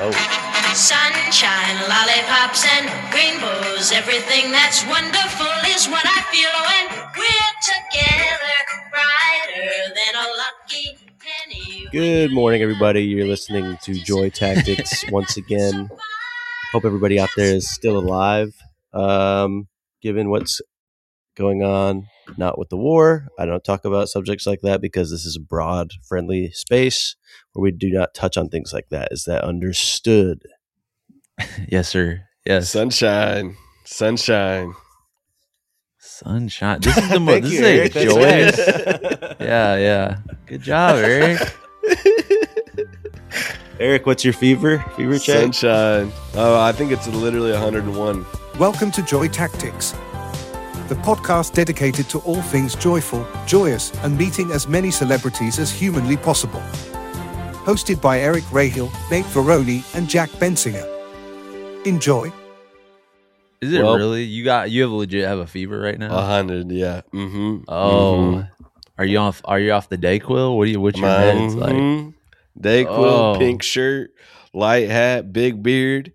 Oh. Sunshine, lollipops, and rainbows. Everything that's wonderful is what I feel when we're together. Brighter than a lucky penny. Good morning, everybody. You're listening to Joy Tactics once again. Hope everybody out there is still alive. Given what's going on, not with the war, I don't talk about subjects like that because this is a broad, friendly space where we do not touch on things like that. Is that understood? Yes, sir. Yes. Sunshine. This is the Thank this you, is Eric. a joyous. Yeah. Good job, Eric. Eric, what's your fever check? Sunshine. Oh, I think it's literally 101. Welcome to Joy Tactics, the podcast dedicated to all things joyful, joyous, and meeting as many celebrities as humanly possible. Hosted by Eric Rahill, Nate Veroni, and Jack Bensinger. Enjoy. Is it Well- really? You have a fever right now? 100, yeah. Mm-hmm. Oh. Are you off the Dayquil? What's your meds like? Dayquil, Oh. pink shirt, light hat, big beard.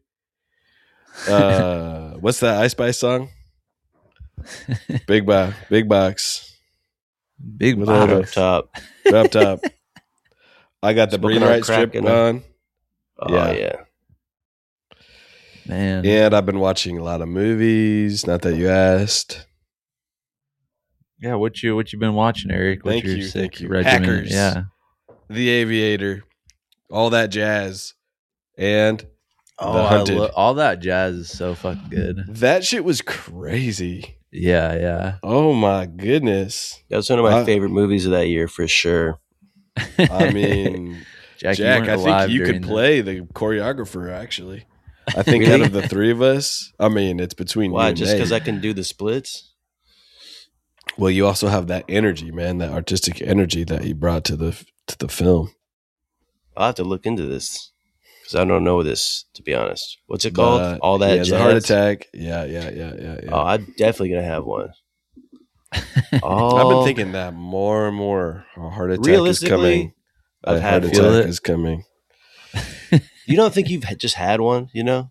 What's that Ice Spice song? Big box. Big With Right bottle. up top. Up top. I got the Smoking Breathe on Right crack strip and- on. Oh, Yeah. yeah. Man. And I've been watching a lot of movies. Not that you asked. Yeah, what you been watching, Eric? What's Thank your you, sick thank you. regimen? Hackers. Yeah. The Aviator. All that jazz. And Oh, The Hunted. all that jazz is so fucking good. that shit was crazy. Yeah. Oh my goodness. That was one of my favorite movies of that year for sure. I mean, Jack, Jack, you I weren't alive think you during could that. play the choreographer, actually. I think Really? out of the three of us, I mean, it's between you Why? and Just because I Nate. can do the splits? Well, you also have that energy, man, that artistic energy that you brought to the film. I'll have to look into this because I don't know this, to be honest. What's it called? But All that he has jazz? a heart attack. Yeah. Oh, I'm definitely going to have one. I've Oh, been thinking that more and more. A heart attack is Realistically, coming. I've A had heart one. attack is coming. You don't think you've just had one, you know?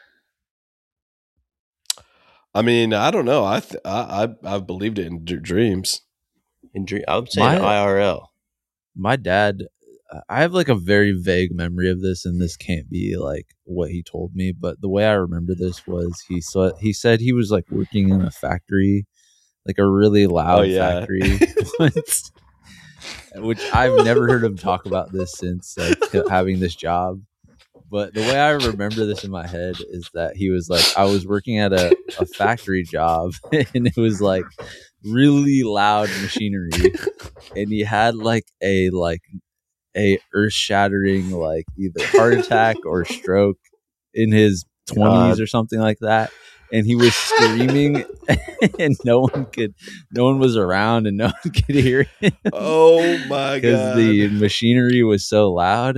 I mean, I don't know. I've believed it in dreams. I'm saying My- IRL. My dad, I have like a very vague memory of this, and this can't be like what he told me, but the way I remember this was he said he was like working in a factory, like a really loud Oh, yeah. factory once, which I've never heard him talk about this since like having this job. But the way I remember this in my head is that he was like, I was working at a factory job and it was like really loud machinery. And he had like a earth shattering, like either heart attack or stroke in his 20s or something like that. And he was screaming and no one was around and no one could hear him Oh my because god! the machinery was so loud.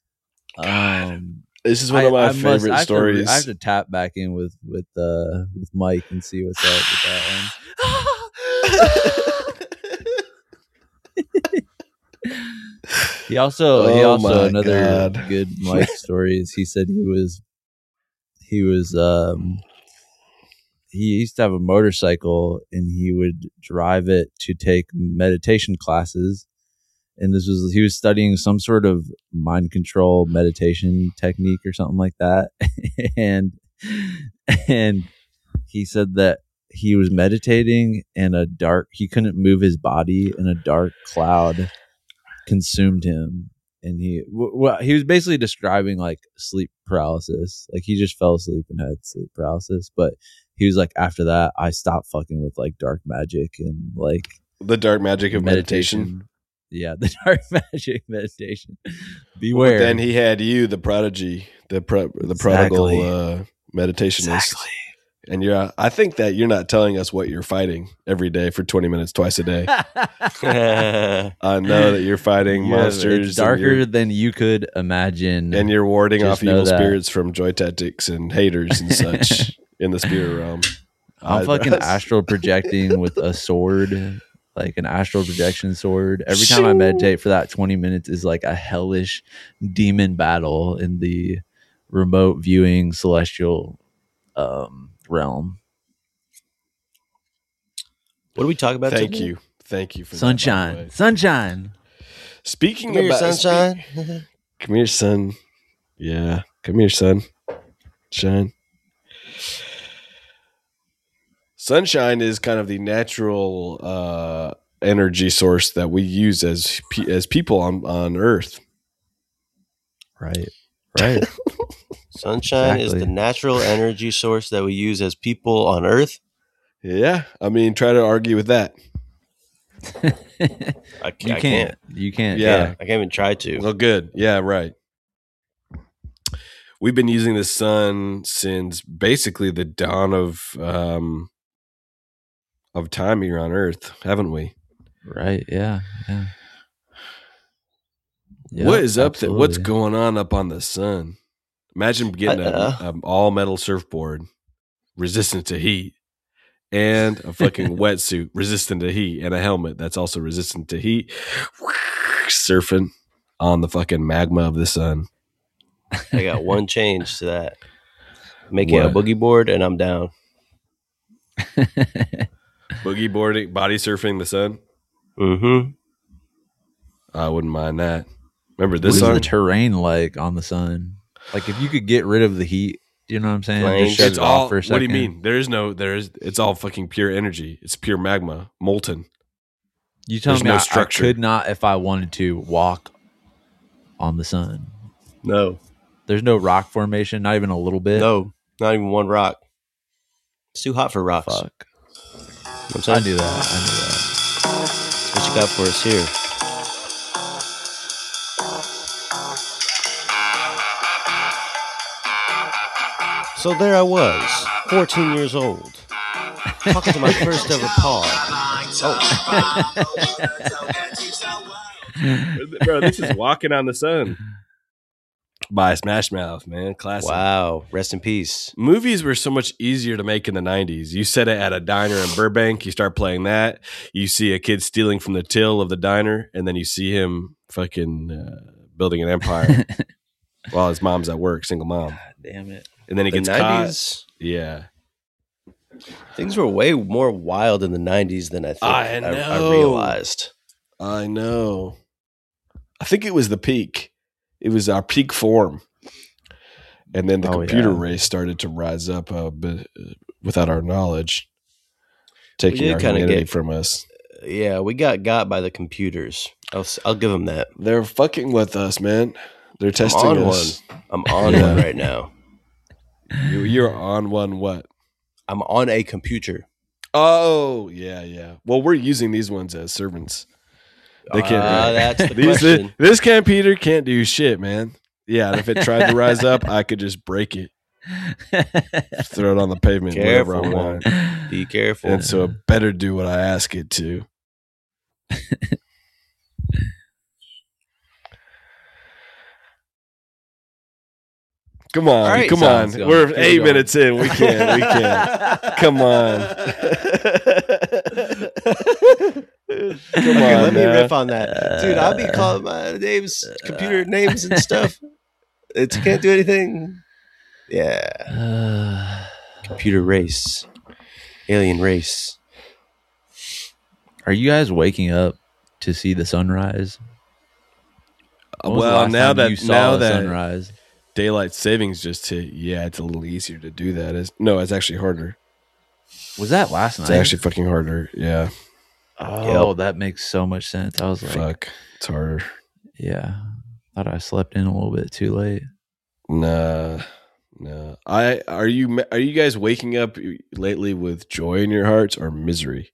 This is one of my favorite stories. I have to tap back in with Mike and see what's up with that one. He also Oh my another God. good Mike story is he said he used to have a motorcycle and he would drive it to take meditation classes. And he was studying some sort of mind control meditation technique or something like that. and he said that he was meditating and he couldn't move his body and a dark cloud consumed him. And he was basically describing like sleep paralysis. Like he just fell asleep and had sleep paralysis. But he was like, after that, I stopped fucking with like dark magic and like The dark magic of meditation. Yeah, the dark magic meditation. Beware. But then he had you, the prodigy, the prodigal meditationist. Exactly. And I think that you're not telling us what you're fighting every day for 20 minutes, twice a day. I know that you're fighting monsters. It's darker than you could imagine. and you're warding Just off know evil that. spirits from joy tactics and haters and such in the spirit realm. I'm fucking astral projecting with a sword, like an astral projection sword. Every time I meditate for that 20 minutes is like a hellish demon battle in the remote viewing celestial realm. What do we talk about? Thank today? you for that, by the Sunshine, way. sunshine. Speaking Come here, about sunshine. come here, son. Yeah, come here, son. Shine. Sunshine is kind of the natural energy source that we use as people on Earth. Right. Sunshine is Exactly. the natural energy source that we use as people on Earth. Yeah, I mean, try to argue with that. I You can't. can't. Yeah. I can't even try to. Well, good. Yeah, right. We've been using the sun since basically the dawn of time here on Earth, haven't we? Right. Yeah. Yep, What is up there? What's absolutely. going on up on the sun? Imagine getting an all metal surfboard resistant to heat, and a fucking wetsuit resistant to heat, and a helmet that's also resistant to heat, surfing on the fucking magma of the sun. I got one change to that. Make it a What? boogie board, and I'm down. Boogie boarding, body surfing the sun. Mm-hmm. I wouldn't mind that. Remember What this is song? the terrain like on the sun? Like if you could get rid of the heat, you know what I'm saying? Plains. Just shut It's it all. off for a What second. do you mean? It's all fucking pure energy. It's pure magma, molten. You tell There's me no I structure. could not, if I wanted to, walk on the sun. No. There's no rock formation, not even a little bit. No. Not even one rock. It's too hot for rocks. Fuck. You know what I'm saying? I knew that. What you got for us here? So there I was, 14 years old, talking to my first ever pod. Bro, this is Walking on the Sun by Smash Mouth, man. Classic. Wow. Rest in peace. Movies were so much easier to make in the 90s. You set it at a diner in Burbank, you start playing that, you see a kid stealing from the till of the diner, and then you see him fucking building an empire while his mom's at work, single mom. God damn it. And then he The gets caught. 90s, Yeah. things were way more wild in the 90s than I think I I know. realized. I know. I think it was the peak. It was our peak form. And then the Oh, computer yeah. race started to rise up a bit without our knowledge, taking did our kinda humanity get- from us. Yeah, we got by the computers. I'll give them that. They're fucking with us, man. They're testing on us. I'm on Yeah. one right now. You're on one what? I'm on a computer. Oh, yeah. Well, we're using these ones as servants. They can't. That's the question. This computer can't do shit, man. Yeah, and if it tried to rise up, I could just break it, throw it on the pavement, wherever I Careful, want. Be careful. And so it better do what I ask it to. Come on, All right, come on. sounds going. We're Keep 8 going. minutes in. We can't. Come on. Come Okay, on, let me now. riff on that, dude. I'll be calling my names, computer names and stuff. It can't do anything. Yeah, computer race, alien race. Are you guys waking up to see the sunrise? When was the Well, last now time you that saw the sunrise. daylight savings just hit, yeah, it's a little easier to do that. It's actually harder. Was that last night? It's actually fucking harder. Yeah, Oh, that makes so much sense. I was like, fuck, it's harder. yeah. Thought I slept in a little bit too late. No. Are you guys waking up lately with joy in your hearts or misery?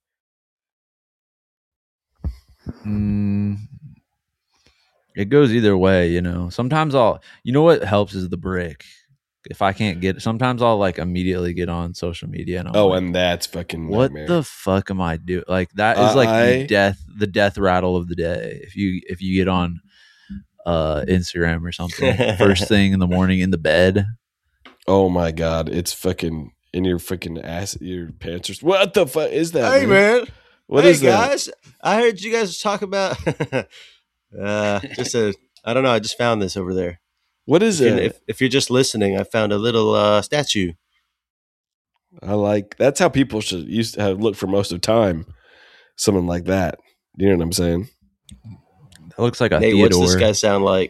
It goes either way, you know. Sometimes what helps is the break. If I can't sometimes I'll like immediately get on social media and I'm like, And that's fucking what nightmare. the fuck am I doing? Like that is like the death rattle of the day. If you get on Instagram or something first thing in the morning in the bed. Oh my god, it's fucking in your freaking ass, your pants. What the fuck is that? Hey dude? man, What hey is that? guys, I heard you guys talk about I don't know. I just found this over there. What is it? If you're just listening, I found a little statue. I like that's how people should used to have looked for most of time. Someone like that. You know what I'm saying? That looks like a Nate, Theodore. what's this guy sound like?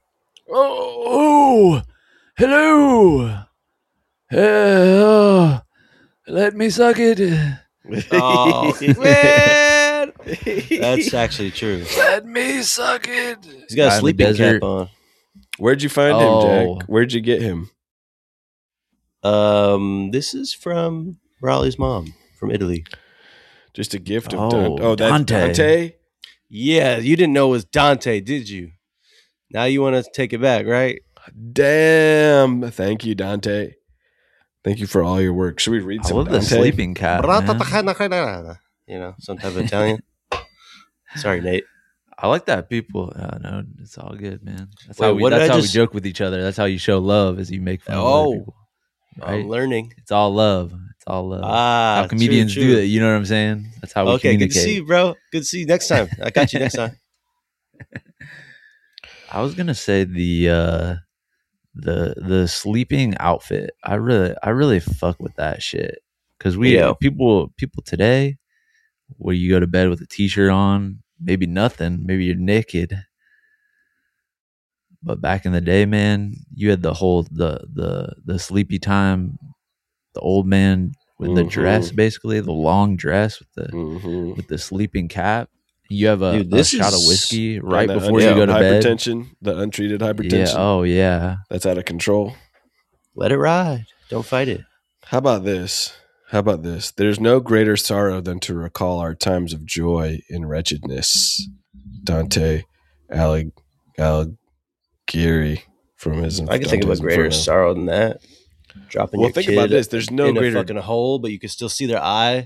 Oh, hello. Let me suck it. Oh man, that's actually true. Let me suck it. He's got a Guy in the sleeping desert. cap on. Where'd you find him, Jack? Where'd you get him? This is from Raleigh's mom from Italy. Just a gift of Oh, Dante. Oh, that's Dante. Dante? Yeah, you didn't know it was Dante, did you? Now you want to take it back, right? Damn. Thank you, Dante. Thank you for all your work. Should we read I some love the Dante? sleeping cat. Man. You know, some type of Italian. Sorry, Nate. I like that people. No, it's all good, man. That's Wait, how we. what did That's I how just- we joke with each other. That's how you show love, is you make fun of other people. Right? I'm learning. It's all love. It's all love. Ah, how comedians true. do that. You know what I'm saying? That's how we Okay, good communicate. to see you, bro. Good to see you next time. I got you next time. I was gonna say the sleeping outfit. I really fuck with that shit because people today, where you go to bed with a t-shirt on, maybe nothing, maybe you're naked. But back in the day, man, you had the whole the sleepy time, the old man with the dress, basically the long dress with the sleeping cap. You have a shot of whiskey right And before you go to bed. Hypertension, the untreated hypertension. Yeah. Oh yeah. That's out of control. Let it ride. Don't fight it. How about this? There's no greater sorrow than to recall our times of joy in wretchedness. Dante Alighieri from his. I can think of a greater sorrow than that. Dropping your think kid about this. There's no in greater a fucking hole, but you can still see their eye,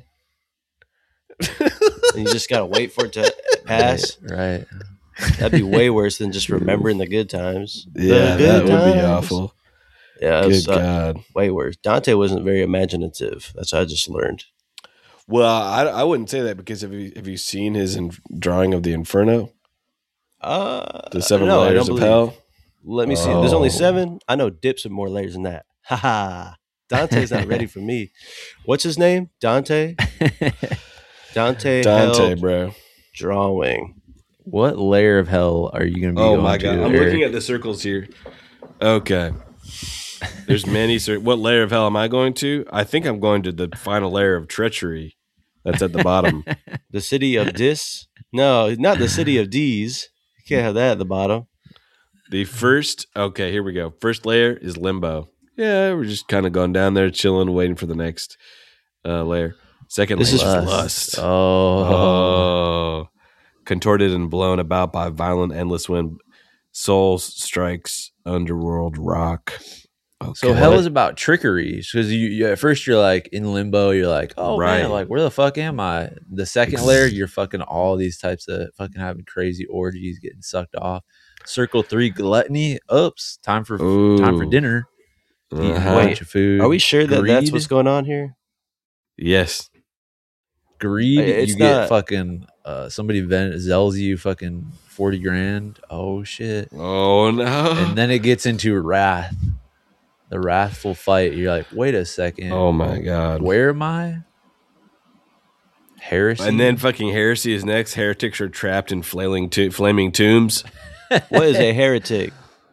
and you just gotta wait for it to pass. Right. That'd be way worse than just remembering the good times. Yeah, The that good would be times. awful. Yeah, it Good was God. way worse. Dante wasn't very imaginative. That's what I just learned. Well, I wouldn't say that because have you seen his drawing of the Inferno? The seven no, I layers don't of believe. hell. Let me see. There's only Oh. 7. I know Dips have more layers than that. Haha. Dante's not ready for me. What's his name? Dante. Dante. Dante, held bro. drawing. What layer of hell are you going to be Oh going my to? God. I'm Eric? looking at the circles here. Okay. There's many. What layer of hell am I going to? I think I'm going to the final layer of treachery. That's at the bottom. The city of Dis? No, not the city of D's. You can't have that at the bottom. The first. Okay, here we go. First layer is limbo. Yeah, we're just kind of going down there, chilling, waiting for the next layer. Second This layer is is lust. Oh. Contorted and blown about by violent, endless wind. Soul strikes underworld rock. Okay. So hell is about trickery because you at first you're like in limbo. You're like, oh Right. man, like where the fuck am I? The second layer, you're fucking all these types of fucking having crazy orgies, getting sucked off. Circle 3, gluttony. Oops, time for dinner. Eating a bunch of food. Are we sure that that's Greed. what's going on here? Yes. Greed? It's You get not- fucking somebody zells you fucking 40 grand. Oh shit. Oh no. And then it gets into wrath. The wrathful fight. You're like, wait a second. Oh my God. Where am I? Heresy. And then fucking heresy is next. Heretics are trapped in flaming tombs. What is a heretic?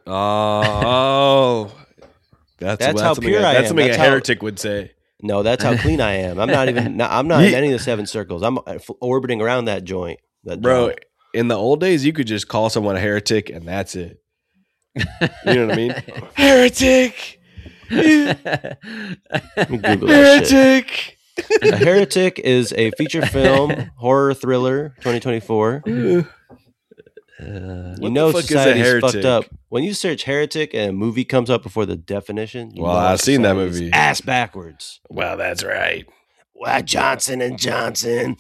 Oh, that's how something pure I am. That's something That's a how- heretic would say. No, that's how clean I am. I'm not even. I'm not in any of the 7 circles. I'm orbiting around that joint. That Bro, joint. in the old days, you could just call someone a heretic and that's it. You know what I mean? Heretic! Let me Google that shit. Heretic! A Heretic is a feature film horror thriller 2024. You What know the fuck is a society's heretic? fucked up. When you search heretic and a movie comes up before the definition, you Well, know I've seen that society's movie. Ass backwards. Well, that's right. Why Johnson and Johnson?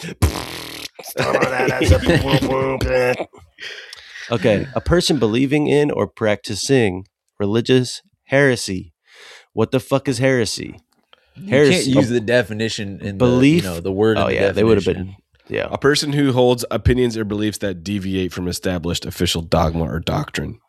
Okay, a person believing in or practicing religious heresy. What the fuck is heresy? You Heresy. can't use the definition in Belief. the word. Oh in the yeah, they would have definition. been. Yeah. A person who holds opinions or beliefs that deviate from established official dogma or doctrine.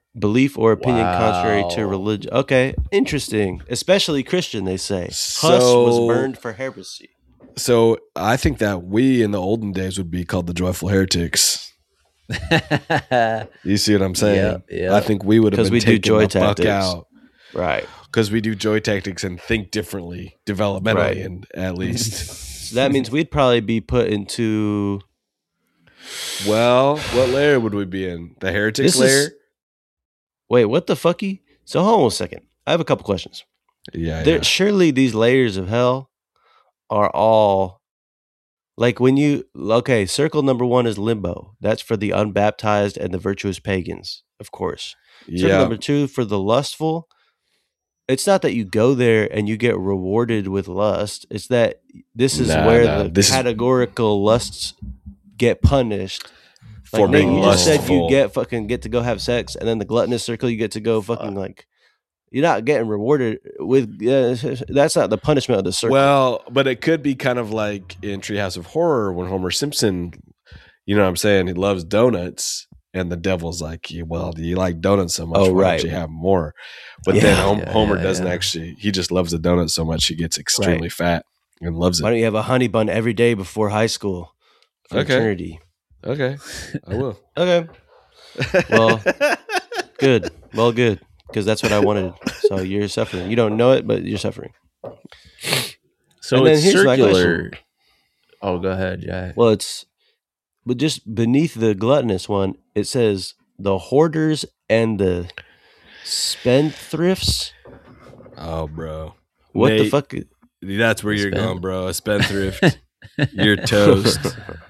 belief or opinion contrary to Wow. religion. Okay, interesting. Especially Christian, they say. Huss So- was burned for heresy. So I think that we in the olden days would be called the joyful heretics. You see what I'm saying? Yeah. I think we would have 'Cause been we do taking joy the fuck tactics. out Right. because we do joy tactics and think differently, developmentally, Right. and at least. So that means we'd probably be put into. Well, what layer would we be in? The heretics This layer? is- Wait, what the fucky? So hold on a second. I have a couple questions. Yeah. Surely these layers of hell are all like when you circle number 1 is limbo. That's for the unbaptized and the virtuous pagans, of course. Circle Yeah. number 2 for the lustful. It's not that you go there and you get rewarded with lust. It's that this is where the categorical lusts get punished. For Nate, being you just said lustful. you get to go have sex, and then the gluttonous circle you get to go fucking like. You're not getting rewarded with. That's not the punishment of the circle. Well, but it could be kind of like in Treehouse of Horror when Homer Simpson, you know what I'm saying? He loves donuts, and the devil's like, well, you like donuts so much, Oh, why right. don't you have more? But Yeah, then Homer doesn't yeah. actually, he just loves the donut so much he gets extremely fat and loves Why it. don't you have a honey bun every day before high school for Okay. eternity? Okay, I will. Okay. Well, good. Well, good. Because that's what I wanted. So you're suffering. You don't know it, but you're suffering. So And then it's here's my circular. Oh, go ahead, Jack. Well, but just beneath the gluttonous one, it says the hoarders and the spendthrifts. Oh, bro. What the Nate, fuck? That's where you're Spend- going, bro. A spendthrift. You're toast.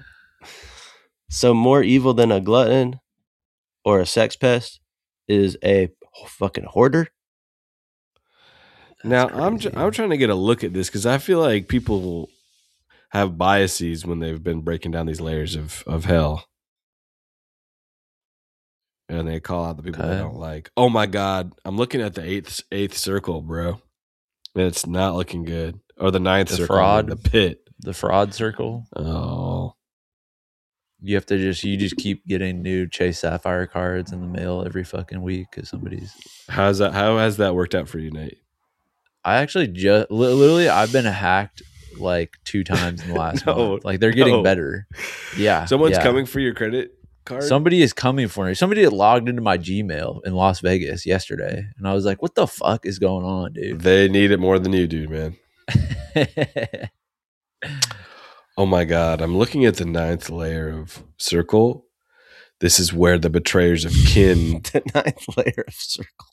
So more evil than a glutton or a sex pest is a fucking hoarder. Now That's crazy. I'm trying to get a look at this because I feel like people have biases when they've been breaking down these layers of hell, and they call out the people they Okay. don't like. Oh my god, I'm looking at the eighth circle, bro, and it's not looking good. Or the ninth The circle, fraud? the pit. The fraud circle. Oh, You just keep getting new Chase Sapphire cards in the mail every fucking week because somebody's. how has that worked out for you, Nate? I actually just literally I've been hacked like 2 times in the last No, month. Like they're getting no. better. Yeah, Someone's yeah. coming for your credit card. Somebody is coming for me. Somebody had logged into my Gmail in Las Vegas yesterday, and I was like, "What the fuck is going on, dude?" They need it more than you do, man. Oh my god, I'm looking at the ninth layer of circle. This is where the betrayers of kin. The ninth layer of circle.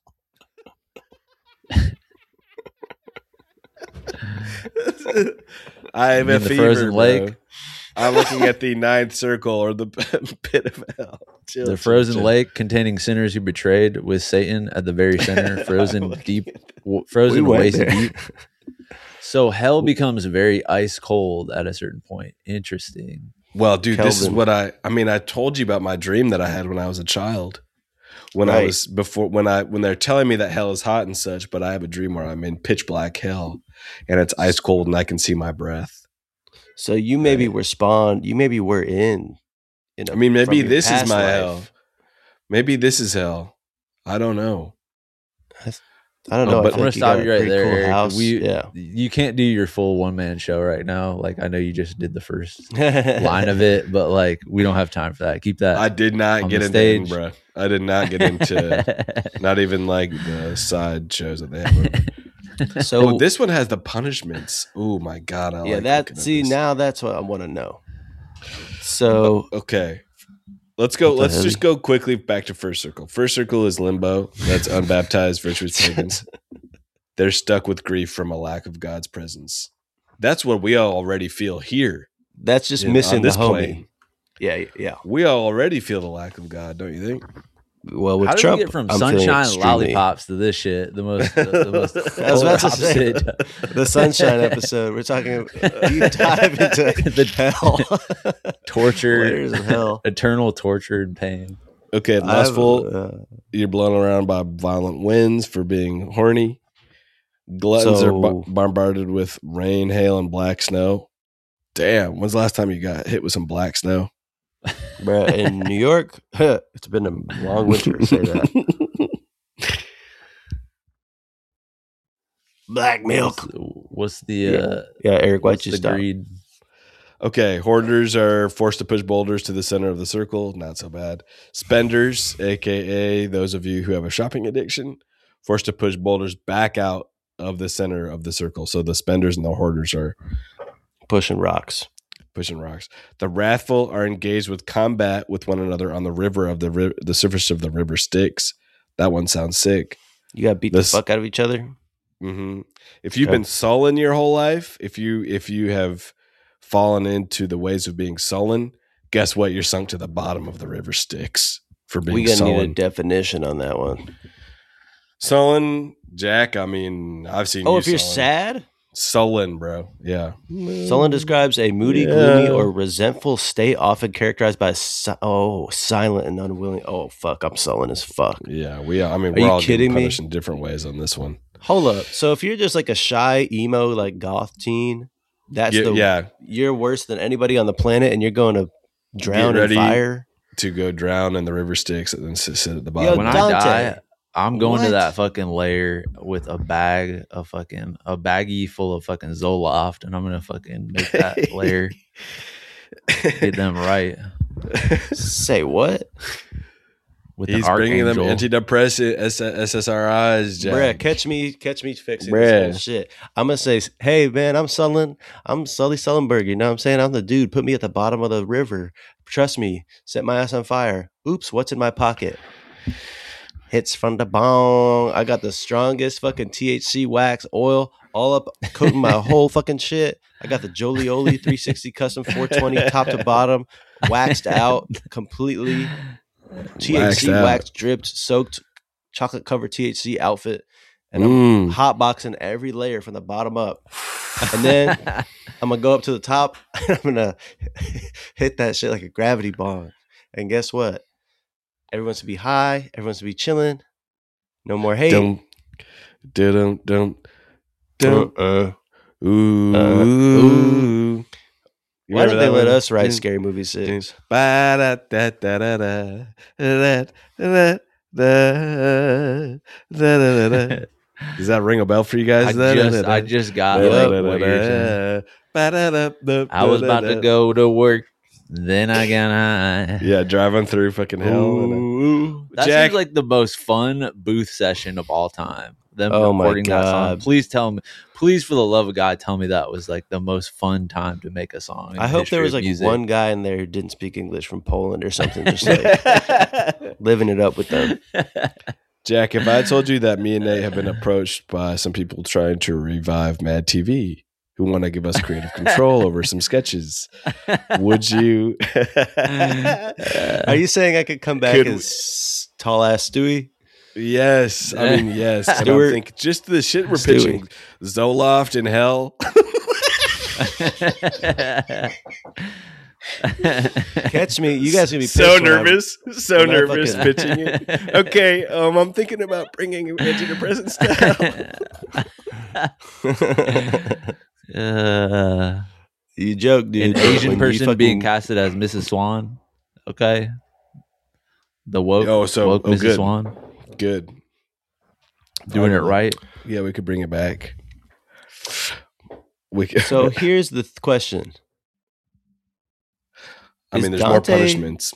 I have You a mean the fever, frozen bro. lake? I'm looking at the ninth circle or the pit of hell. Chill, The chill, frozen chill. lake containing sinners who betrayed, with Satan at the very center, frozen deep, frozen We went waist there. deep. So hell becomes very ice cold at a certain point. Interesting. Well, dude, this is Kelvin. what I told you about my dream that I had when I was a child. When I Right. was when they're telling me that hell is hot and such, but I have a dream where I'm in pitch black hell and it's ice cold and I can see my breath. So you maybe were spawned. You maybe were in. I mean, maybe from your this is past my life. hell. Maybe this is hell. I don't know. I don't Oh, know. but I I'm gonna think you stop got you a right pretty there. cool Eric. house. Yeah. Yeah. You can't do your full one-man show right now. Like I know you just did the first line of it, but like we don't have time for that. Keep that. I did not on get the into stage. Edinburgh. I did not get into not even like the side shows that they have. So Oh, this one has the punishments. Oh my god! I yeah, like that looking at see this. now that's what I want to know. So Okay, let's go. What the Let's hell? just go quickly back to first circle. First circle is limbo. That's unbaptized virtuous pagans. They're stuck with grief from a lack of God's presence. That's what we all already feel here. that's just on missing the this homie. plane. Yeah, yeah. We all already feel the lack of God, don't you think? Well, with How did Trump, we get from I'm feeling sunshine and extremely- lollipops to this shit? The most I was about to say opposite. the sunshine episode. We're talking deep dive into The hell, torture, layers of hell. eternal torture and pain. Okay, I've, lustful. You're blown around by violent winds for being horny. Gluttons are So- bombarded with rain, hail, and black snow. Damn, when's the last time you got hit with some black snow? Bruh, in New York, it's been a long winter. Say that. Black milk. What's the Yeah, Eric, why'd what's you the stop? greed? Okay, hoarders are forced to push boulders to the center of the circle. Not so bad. Spenders, aka those of you who have a shopping addiction, forced to push boulders back out of the center of the circle. So the spenders and the hoarders are Pushing rocks. pushing rocks. The wrathful are engaged with combat with one another on the river of the surface of the river Styx. That one sounds sick. You got to beat This- the fuck out of each other. Mm-hmm. If you've Okay. been sullen your whole life, if you have fallen into the ways of being sullen, guess what? You're sunk to the bottom of the river Styx for being We gonna need a sullen. definition on that one. Sullen, Jack. I mean, I've seen. Oh, you if you're sullen. sad, sullen, bro. Yeah. sullen describes a moody, Yeah. gloomy, or resentful state, often characterized by silent and unwilling. Oh fuck, I'm sullen as fuck. Yeah, we. I mean, Are we're you all kidding getting me? punished in different ways on this one. Hold up. So if you're just like a shy emo, like goth teen, that's Yeah, you're worse than anybody on the planet, and you're going to drown in ready. fire. to go drown in the river Styx and then sit at the Yo, bottom. When Dante. I die, I'm going What? to that fucking lair with a baggie full of fucking Zoloft, and I'm gonna fucking make that lair, get them right Say what, with He's an bringing them archangel. antidepressant SSRIs, Jack. bruh? Catch me fixing Bruh. this whole shit. I'm gonna say, hey man, I'm Sully Sullenberg. You know what I'm saying? I'm the dude. Put me at the bottom of the river. Trust me. Set my ass on fire. Oops, what's in my pocket? Hits from the bong. I got the strongest fucking THC wax oil all up, coating my whole fucking shit. I got the Jolioli 360 custom 420 top to bottom, waxed out completely. Waxed THC out. wax dripped, soaked, chocolate covered THC outfit, and I'm hotboxing every layer from the bottom up. And then I'm gonna go up to the top and I'm gonna hit that shit like a gravity bong. And guess what? Everyone's to be high. Everyone's to be chilling. No more hate. Dum, dum, dum, dum. Ooh. ooh. You Why remember did they that let one? us write Dum, Scary Movie 6? ba-da-da-da-da-da, da-da-da-da-da-da-da-da. Does that ring a bell for you guys? I just got like what you're saying. I was about to go to work, then I got high. Yeah, driving through fucking hell. Ooh. That Jack- seems like the most fun booth session of all time. Them Oh my recording that song. God. Please tell me, please, for the love of God, tell me that was like the most fun time to make a song. in I the hope there history was of like music. one guy in there who didn't speak English from Poland or something, just like living it up with them. Jack, if I told you that me and Nate have been approached by some people trying to revive Mad TV who want to give us creative control over some sketches, would you? Are you saying I could come back Could as tall ass Stewie? Yes, I mean yes. And I Stuart. think just the shit we're Stewie. pitching, Zoloft in hell. Catch me. You guys gonna be pissed So when I'm- nervous, so when I nervous fucking- pitching it. Okay, I'm thinking about bringing antidepressant stuff. You joke, dude. An but Asian when you person fucking- being casted as Mrs. Swan. Okay. The woke, Oh, so- woke oh, Mrs. good. Swan. Good, Doing it right. Yeah, we could bring it back. We could, So here's the question. I mean, is there's more Dante- punishments.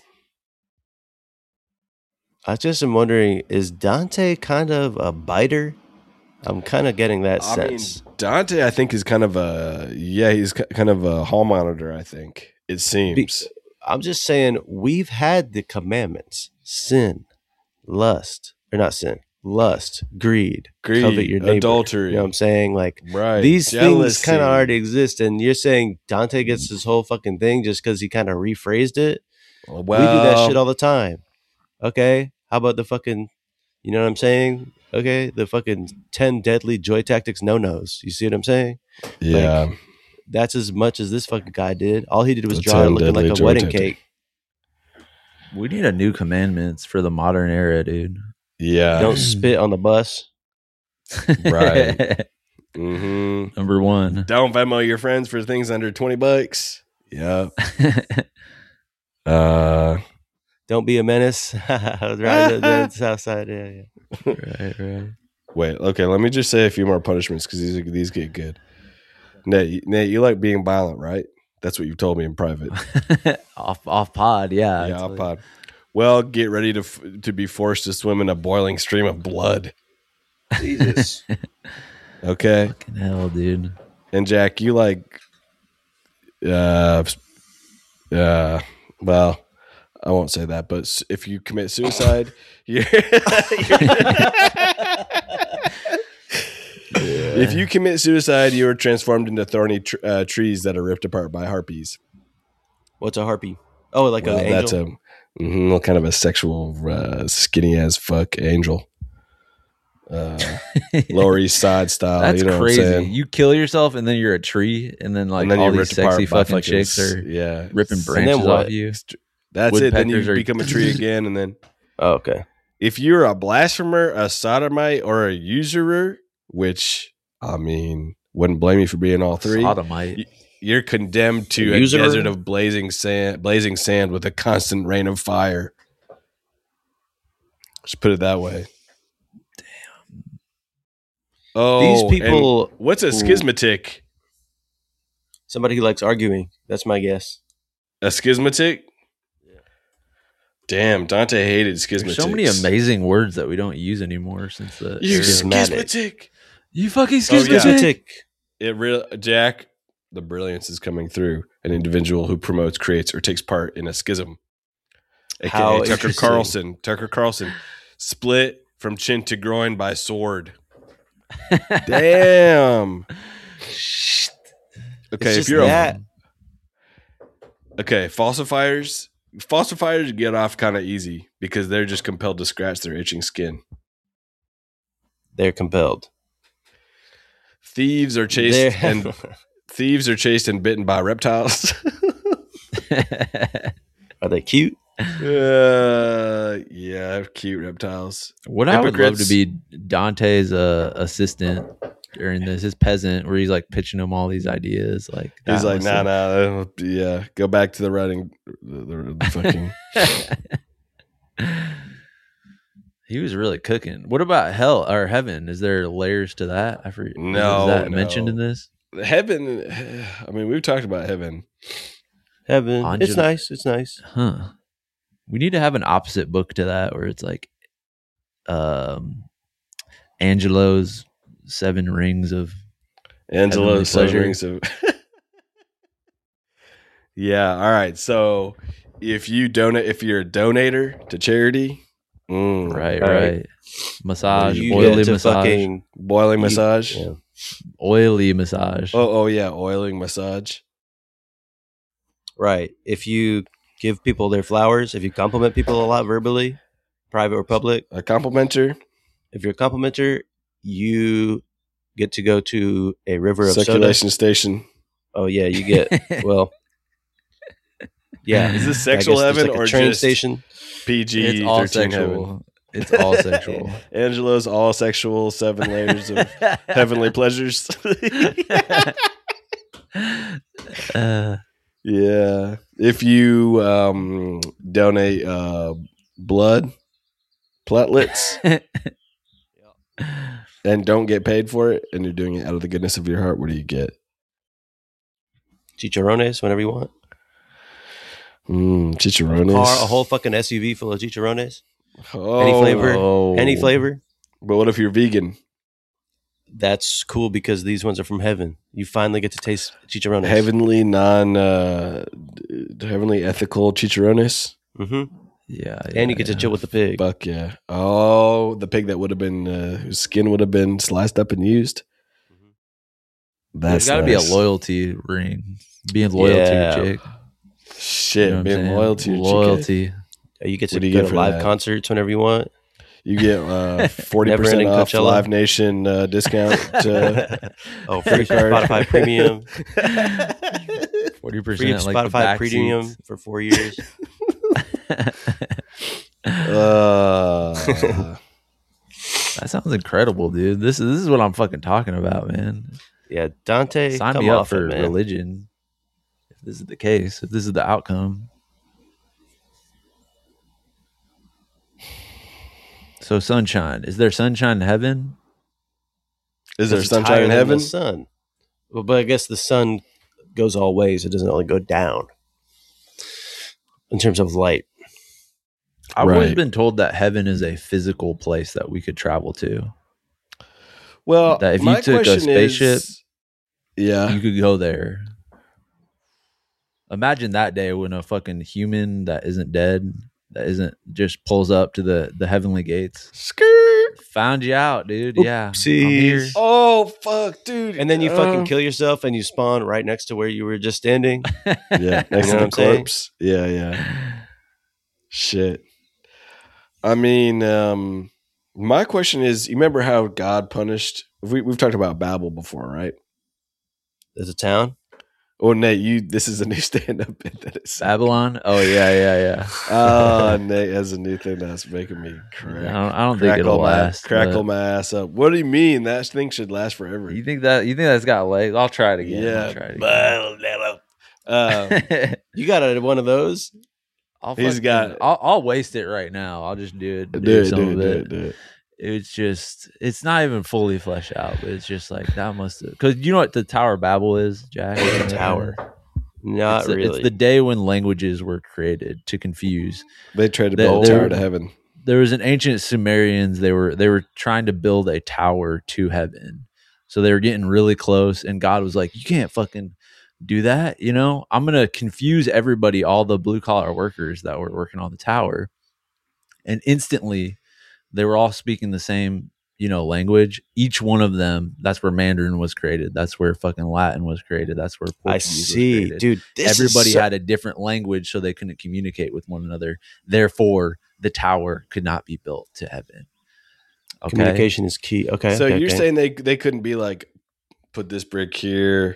I just am wondering, is Dante kind of a biter? I'm kind of getting that I mean, sense. Dante, I think, is kind of he's kind of a hall monitor. I think it seems. I'm just saying, we've had the commandments: sin, lust, or not sin, lust, greed, Greed, covet your neighbor. adultery. You know what I'm saying? Like, Right. these things Jealousy. kind of already exist, and you're saying Dante gets this whole fucking thing just because he kind of rephrased it. Well, We do that shit all the time. Okay, how about the fucking, you know what I'm saying? Okay, the fucking 10 deadly joy tactics no-nos. You see what I'm saying? yeah. That's as much as this fucking guy did. All he did was The draw it 10 looking like deadly a joy wedding tactic. cake. We need a new commandments for the modern era, dude. Yeah. Don't spit on the bus. Right. hmm Number one. Don't Venmo your friends for things under $20. Yeah. Don't be a menace. Right, the south side. Yeah. Right. Wait, okay, let me just say a few more punishments because these get good. Nate, you like being violent, right? That's what you told me in private. off pod, yeah. Yeah, off pod. Well, get ready to be forced to swim in a boiling stream of blood. Jesus. Okay. Fucking hell, dude. And Jack, you like, well, I won't say that, but if you commit suicide, if you commit suicide, you are transformed into thorny trees that are ripped apart by harpies. What's a harpy? Oh, like an angel? That's kind of a sexual, skinny as fuck angel. Lower East Side style. That's you know crazy. What I'm saying? You kill yourself and then you're a tree, and then like all these sexy fucking chicks are ripping branches off you. That's it. Then you become a tree again, and then okay. If you're a blasphemer, a sodomite, or a usurer, which I mean, wouldn't blame you for being all three. Sodomite. You're condemned to a desert of blazing sand with a constant rain of fire. Just put it that way. Damn. Oh, these people. What's a schismatic? Somebody who likes arguing. That's my guess. A schismatic? Yeah. Damn, Dante hated schismatics. There's so many amazing words that we don't use anymore since the. You schismatic. You fucking schismatic. Jack. The brilliance is coming through. An individual who promotes, creates, or takes part in a schism. AKA Tucker Carlson. Tucker Carlson. Split from chin to groin by sword. Damn. Okay, if you're okay, falsifiers get off kind of easy because they're just compelled to scratch their itching skin. They're compelled. Thieves are chased and bitten by reptiles. Are they cute? Yeah, cute reptiles. What I would love to be Dante's assistant during his peasant, where he's like pitching him all these ideas. Like he's like, nah, yeah, go back to the writing. The fucking. He was really cooking. What about hell or heaven? Is there layers to that? I forget. No, is that mentioned in this? Heaven. I mean, we've talked about heaven. Heaven. It's nice. It's nice. Huh. We need to have an opposite book to that, where it's like, Angelo's 7 Rings of. Angelo's 7 Rings of. Yeah. All right. So, if you're a donator to charity. Right. Massage, oily massage, boiling massage, oily massage. Oh yeah, oiling massage. Right. If you give people their flowers, if you compliment people a lot verbally, private or public, a complimenter. If you're a complimenter, you get to go to a river of circulation soda. Station. Oh yeah, you get Yeah. Is this sexual heaven or train just station? PG? It's all 13 sexual. Heaven? It's all sexual. Angelo's all sexual 7 layers of heavenly pleasures. Yeah. If you donate blood, platelets, and don't get paid for it, and you're doing it out of the goodness of your heart, what do you get? Chicharrones, whenever you want. Chicharrones. A whole fucking SUV full of chicharrones. Any flavor. But what if you're vegan? That's cool because these ones are from heaven. You finally get to taste chicharrones. Heavenly, heavenly ethical chicharrones. Mm-hmm. Yeah, and you get to chill with the pig. Fuck yeah! Oh, the pig that would have been whose skin would have been sliced up and used. There's got to be a loyalty ring. Being loyal to your chick. Shit, you know being loyal to your loyalty. You get to go to live concerts whenever you want. You get 40% off Coachella. Live Nation discount. Free Spotify Premium. 40% free like Spotify Premium for 4 years. That sounds incredible, dude. This is what I'm fucking talking about, man. Yeah, Dante, sign me up for religion. If this is the case, if this is the outcome. So sunshine. Is there sunshine in heaven? Is there It's sunshine higher in than heaven? The sun. Well, but I guess the sun goes all ways. It doesn't only go down in terms of light. I've always Right. been told that heaven is a physical place that we could travel to. Well, That if you my took a question spaceship, is, yeah, you could go there. Imagine that day when a fucking human that isn't dead, that isn't just pulls up to the heavenly gates. skirt. Found you out, dude. Yeah. I'm here. Oopsies. Oh fuck, dude! And then you fucking kill yourself and you spawn right next to where you were just standing. Yeah, next You know to what the I'm saying? corpse. Yeah. Shit. I mean, my question is: you remember how God punished? We've talked about Babel before, right? There's a town. Oh, Nate, this is a new stand-up bit that is. Babylon? Oh, yeah. Oh, Nate has a new thing that's making me crack. I don't think it'll last. Crackle my ass up. What do you mean? That thing should last forever. You think that's got legs? I'll try it again. Yeah. I'll try it again. You got one of those? He's got- I'll waste it right now. I'll just do do it. It's just, it's not even fully fleshed out, but it's just like that must have, because you know what the Tower of Babel is, Jack? Tower. Not really. It's the day when languages were created to confuse. They tried to They- build a they tower were- to heaven. There was an ancient Sumerians. They were trying to build a tower to heaven, so they were getting really close. And God was like, "You can't fucking do that. You know, I'm gonna confuse everybody, all the blue collar workers that were working on the tower." And instantly, they were all speaking the same, language. Each one of them. That's where Mandarin was created. That's where fucking Latin was created. That's where I Portuguese was see, created. dude. Everybody had a different language, so they couldn't communicate with one another. Therefore, the tower could not be built to heaven. Okay. Communication is key. Okay. So okay, you're okay. saying they couldn't be like, put this brick here,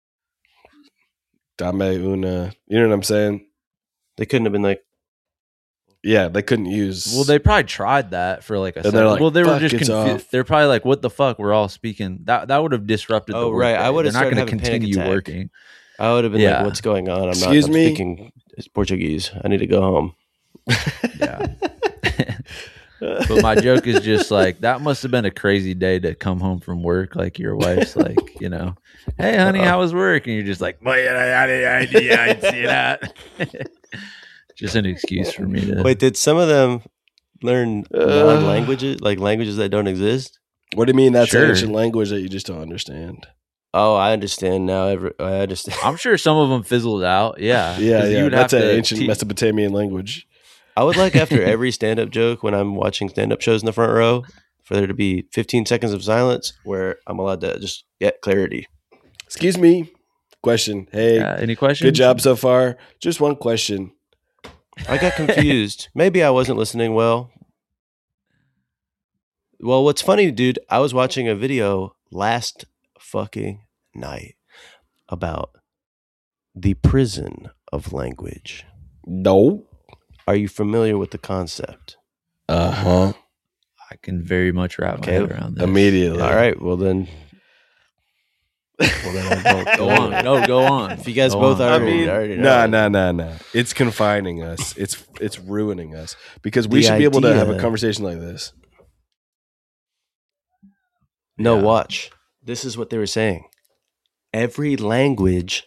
dame una. You know what I'm saying? They couldn't have been like, Yeah, they couldn't use. Well, they probably tried that for like a they're second. like, well, they were "Fuck, just it's confused. off." They're probably like, "What the fuck? We're all speaking." That would have disrupted the Oh, work right. day. I would have They're not started going to having a panic continue attack. working. I would have been Yeah. like, what's going on? I'm Excuse not me? speaking Portuguese. I need to go home. Yeah. But my joke is just like, that must have been a crazy day to come home from work. Like your wife's like, "Hey, honey, how was work?" And you're just like, I didn't see that. Just an excuse for me to. Wait, did some of them learn languages, like languages that don't exist? What do you mean? That's Sure. an ancient language that you just don't understand. Oh, I understand now. I understand. I'm sure some of them fizzled out. Yeah. Yeah, 'Cause you would that's have an to ancient Mesopotamian language. I would like after every stand-up joke when I'm watching stand-up shows in the front row for there to be 15 seconds of silence where I'm allowed to just get clarity. Excuse me. Question. Hey, Any questions? good job so far. Just one question. I got confused. Maybe I wasn't listening well. Well, what's funny, dude, I was watching a video last fucking night about the prison of language. No. Are you familiar with the concept? Uh-huh. I can very much wrap my Okay. head around this. Immediately. All right, well then. I won't Go on. No, go on. If you guys Go both on. are- I mean, already know. nah. It's confining us. It's ruining us because we The should be able to have a idea- conversation like this. No, Yeah. watch. This is what they were saying. Every language,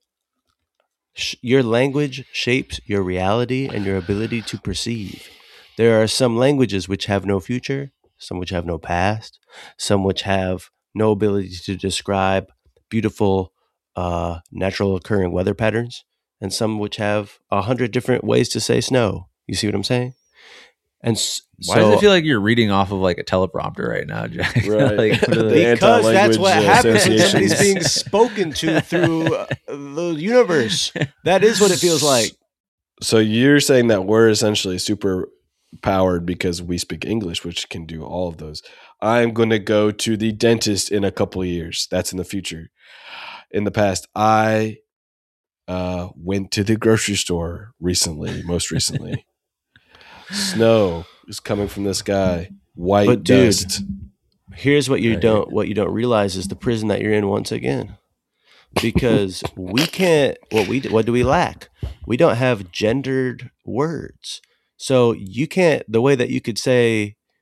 your language shapes your reality and your ability to perceive. There are some languages which have no future, some which have no past, some which have no ability to describe beautiful, natural occurring weather patterns, and some which have 100 different ways to say snow. You see what I'm saying? And Why does it feel like you're reading off of like a teleprompter right now, Jack? Right. Like, what are The they- because that's anti-language what happens when associations. somebody's being spoken to through the universe. That is what it feels like. So you're saying that we're essentially super powered because we speak English, which can do all of those. I'm going to go to the dentist in a couple of years. That's in the future. In the past, I went to the grocery store most recently. Snow is coming from the sky. White But dude, dust. Here's what you Yeah, don't realize is the prison that you're in once again. Because we can't what do we lack? We don't have gendered words. So you can't the way that you could say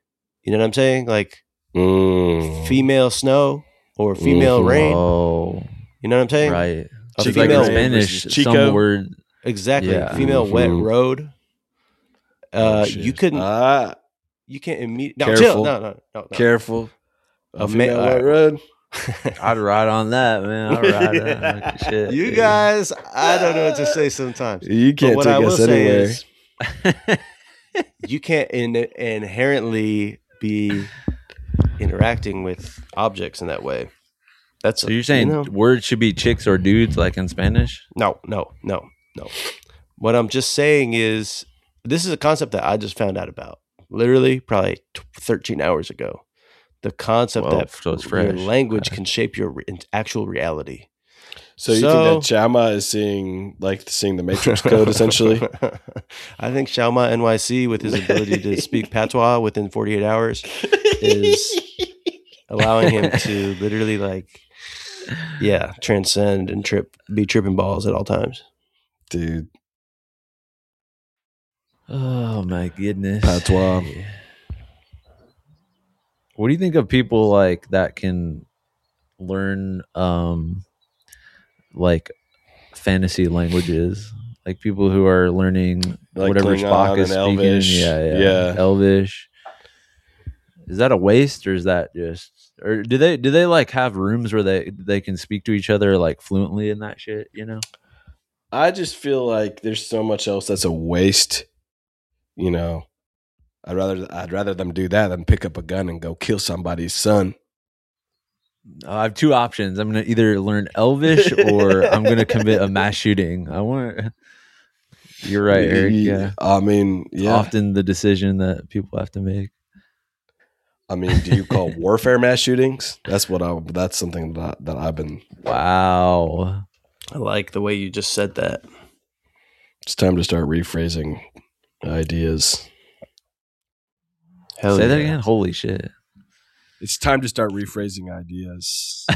You know what I'm saying? Like female snow or female rain. Oh, You know what I'm saying? right. A It's like in female Spanish, Chico. some word. Exactly. Yeah. Female wet Mhm. road. Shit. You couldn't. You can't immediately. No, Careful. chill. No. Careful. A A female ma- wet road. I'd ride on that, man. I'd ride that like shit. You dude. guys, I don't know what to say sometimes. You But can't what take I will us say anywhere. is, you can't inherently be interacting with objects in that way. That's So you're saying words should be chicks or dudes, like in Spanish? No. What I'm just saying is, this is a concept that I just found out about, literally probably 13 hours ago. The concept Whoa, that so it's your fresh. language Okay. can shape your actual reality. So you think that Chama is seeing the Matrix code essentially? I think Xiaoma NYC, with his ability to speak patois within 48 hours, is allowing him to literally transcend and be tripping balls at all times. Dude, Oh my goodness. Patois. What do you think of people like that can learn like fantasy languages? Like people who are learning Like whatever Klingon Spock is and speaking. Elvish. Yeah. Elvish. Is that a waste, or is that just, or do they like have rooms where they can speak to each other like fluently in that shit, you know? I just feel like there's so much else that's a waste. You know, I'd rather them do that than pick up a gun and go kill somebody's son. I have two options. I'm gonna either learn Elvish or I'm gonna commit a mass shooting. You're right, Eric. Yeah. I mean, It's yeah. often the decision that people have to make. I mean, do you call warfare mass shootings? That's something that I've been. Wow. I like the way you just said that. It's time to start rephrasing ideas. Hell Say that yeah. again. Holy shit. It's time to start rephrasing ideas.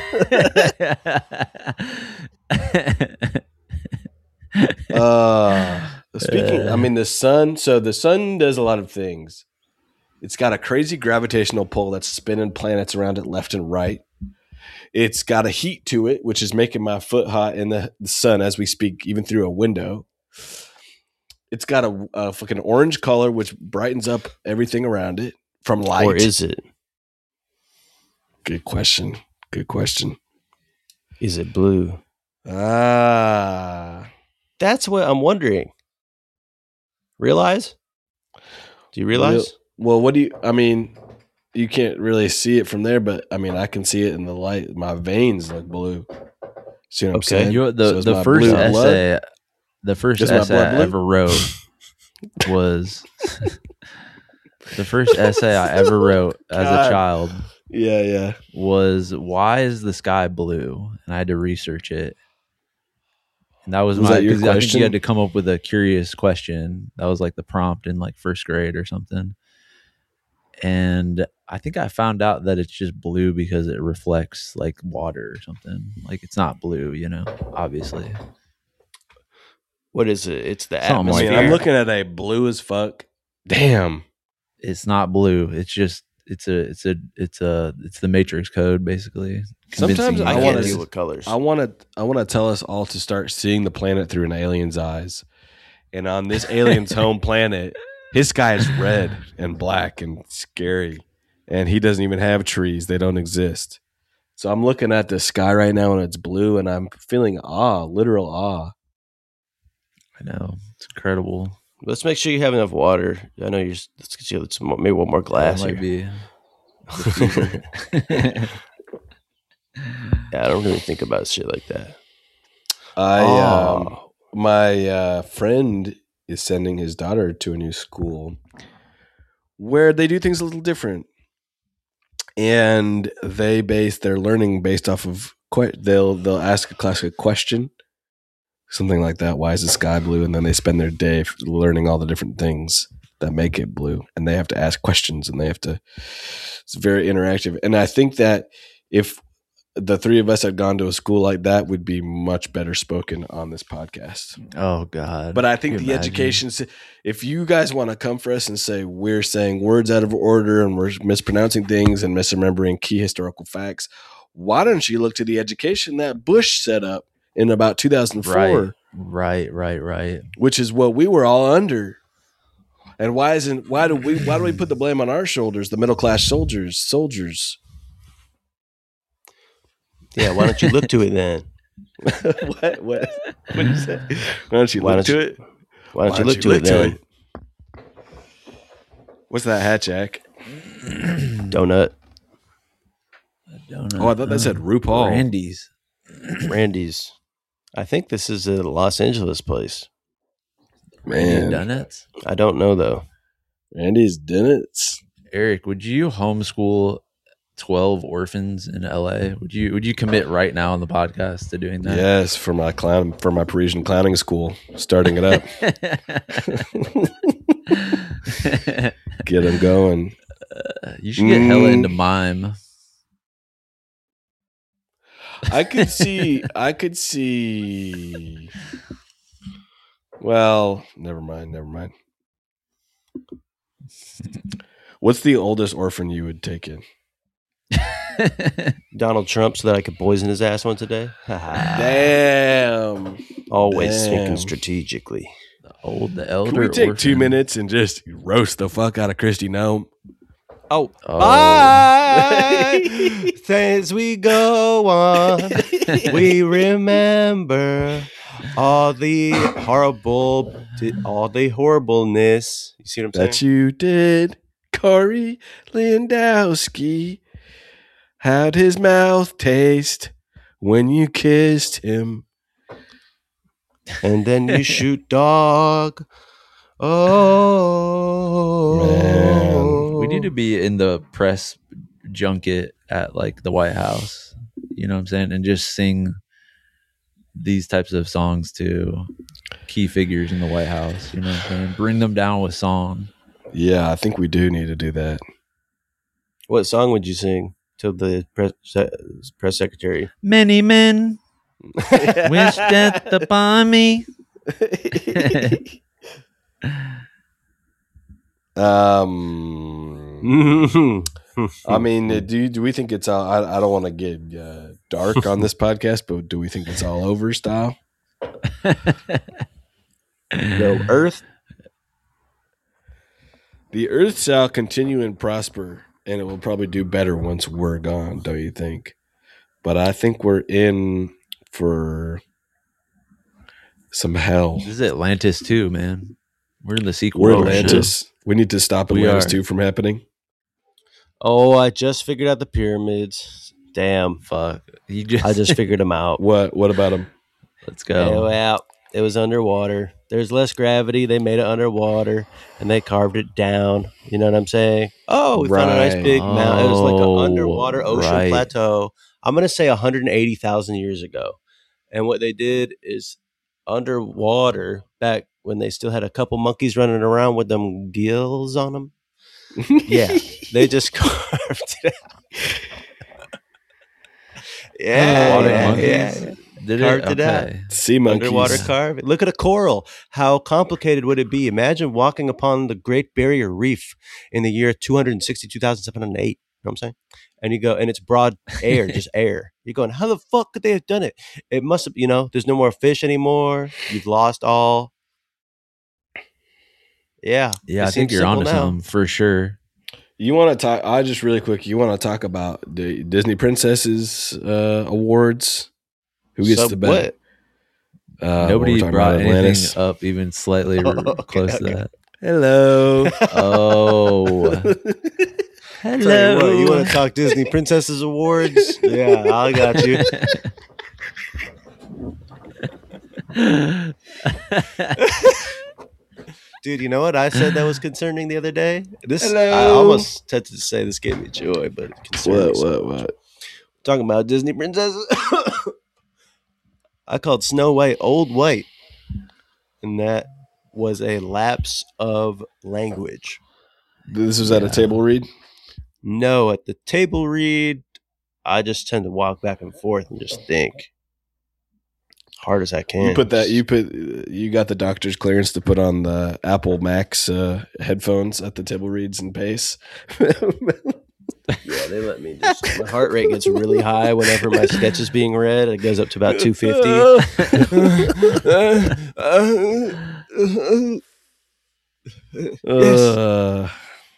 Speaking, I mean, the sun. So the sun does a lot of things. It's got a crazy gravitational pull that's spinning planets around it left and right. It's got a heat to it, which is making my foot hot in the sun as we speak, even through a window. It's got a fucking orange color, which brightens up everything around it from light. Or is it? Good question. Good question. Is it blue? Ah. That's what I'm wondering. Realize? Do you realize? Well, what do you, I mean, you can't really see it from there, but I mean, I can see it in the light. My veins look blue. See what I'm Okay. saying? You know, So is the my first blue essay, blood? the first Is my essay blood I blue? ever wrote was the first essay I ever wrote as God. a child Yeah. was, why is the sky blue? And I had to research it. And that was Was that your 'cause I think question? you had to come up with a curious question. That was like the prompt in like first grade or something. And I think I found out that it's just blue because it reflects like water or something. Like it's not blue, you know, obviously. What is it? It's the Something I like mean, atmosphere. I'm looking at a blue as fuck. Damn. It's not blue. It's just it's the Matrix code basically. Sometimes Convincing I I you can't wanna- guys. deal with colors. I want to tell us all to start seeing the planet through an alien's eyes. And on this alien's home planet, his sky is red and black and scary. And he doesn't even have trees. They don't exist. So I'm looking at the sky right now and it's blue and I'm feeling awe, literal awe. I know. It's incredible. Let's make sure you have enough water. I know you're. Let's get you maybe one more glass That might here. be. Yeah, I don't really think about shit like that. My friend is sending his daughter to a new school where they do things a little different, and they base their learning based off of they'll ask a class a question, something like that. Why is the sky blue? And then they spend their day learning all the different things that make it blue, and they have to ask questions, and they have to. It's very interactive, and I think that if the three of us had gone to a school like that, would be much better spoken on this podcast. Oh God! But I think Can you the imagine? education, if you guys want to come for us and say we're saying words out of order and we're mispronouncing things and misremembering key historical facts, why don't you look to the education that Bush set up in about 2004? Right. Which is what we were all under. And why do we put the blame on our shoulders, the middle class soldiers? Yeah, why don't you look to it then? What did you say? Why don't you look to it? Why don't you look to it then? What's that hat, Jack? Donut. Oh, I thought that said RuPaul. Randy's. I think this is a Los Angeles place. Man, Donuts. I don't know though. Randy's Donuts. Eric, would you homeschool 12 orphans in LA? Would you commit right now on the podcast to doing that? Yes, for my Parisian clowning school, starting it up. Get them going. You should get hella into mime. I could see. Well, never mind. What's the oldest orphan you would take in? Donald Trump, so that I could poison his ass once a day. Damn. Always thinking strategically. The elder. Can we take orphan. 2 minutes and just roast the fuck out of Christy Nome? Oh. Oh. Bye. As we go on, we remember all the horribleness. You see what I'm saying? That you did, Corey Lewandowski. How'd his mouth taste when you kissed him? And then you shoot dog. Oh, Man. We need to be in the press junket at like the White House. You know what I'm saying? And just sing these types of songs to key figures in the White House. You know what I'm saying? Bring them down with song. Yeah, I think we do need to do that. What song would you sing to the press secretary? Many men wish death upon me. I mean, do we think it's all? I don't want to get dark on this podcast, but do we think it's all over style? No, Earth. The Earth shall continue and prosper, and it will probably do better once we're gone. Don't you think? But I think we're in for some hell. This is Atlantis too, man. We're in the sequel. We're to Atlantis. We need to stop We Atlantis are. 2 from happening. Oh, I just figured out the pyramids. Damn. Fuck. I just figured them out. What about them? Let's go. Oh, yeah. It was underwater. There's less gravity. They made it underwater, and they carved it down. You know what I'm saying? Oh, we found a nice Right. big mountain. It was like an Oh, underwater ocean right. plateau. I'm going to say 180,000 years ago. And what they did is underwater, back when they still had a couple monkeys running around with them gills on them. Yeah, they just carved it out. Yeah, Water yeah, monkeys? yeah. Did Carved it out. Okay. Sea monkeys. Underwater carve. Look at a coral. How complicated would it be? Imagine walking upon the Great Barrier Reef in the year 262,708. You know what I'm saying? And you go, and it's broad air, just air. You're going, how the fuck could they have done it? It must have, there's no more fish anymore. You've lost all. Yeah. Yeah, it I think seems you're simple onto now. something for sure. You want to talk? I just really quick. You want to talk about the Disney Princesses awards? Who gets So the bet? Nobody we're talking brought about anything Atlantis. up even slightly close to that. Hello. Oh. Tell you what, you want to talk Disney Princesses Awards? Yeah, I got you. Dude, you know what I said that was concerning the other day? Hello. I almost tempted to say this gave me joy, but it concerned me so much. What? Talking about Disney princesses. I called Snow White Old White, and that was a lapse of language. This was at a table read. No, at the table read, I just tend to walk back and forth and just think hard as I can. You got the doctor's clearance to put on the Apple Max headphones at the table reads and pace. Yeah, they let me just. My heart rate gets really high whenever my sketch is being read. It goes up to about 250. Yes.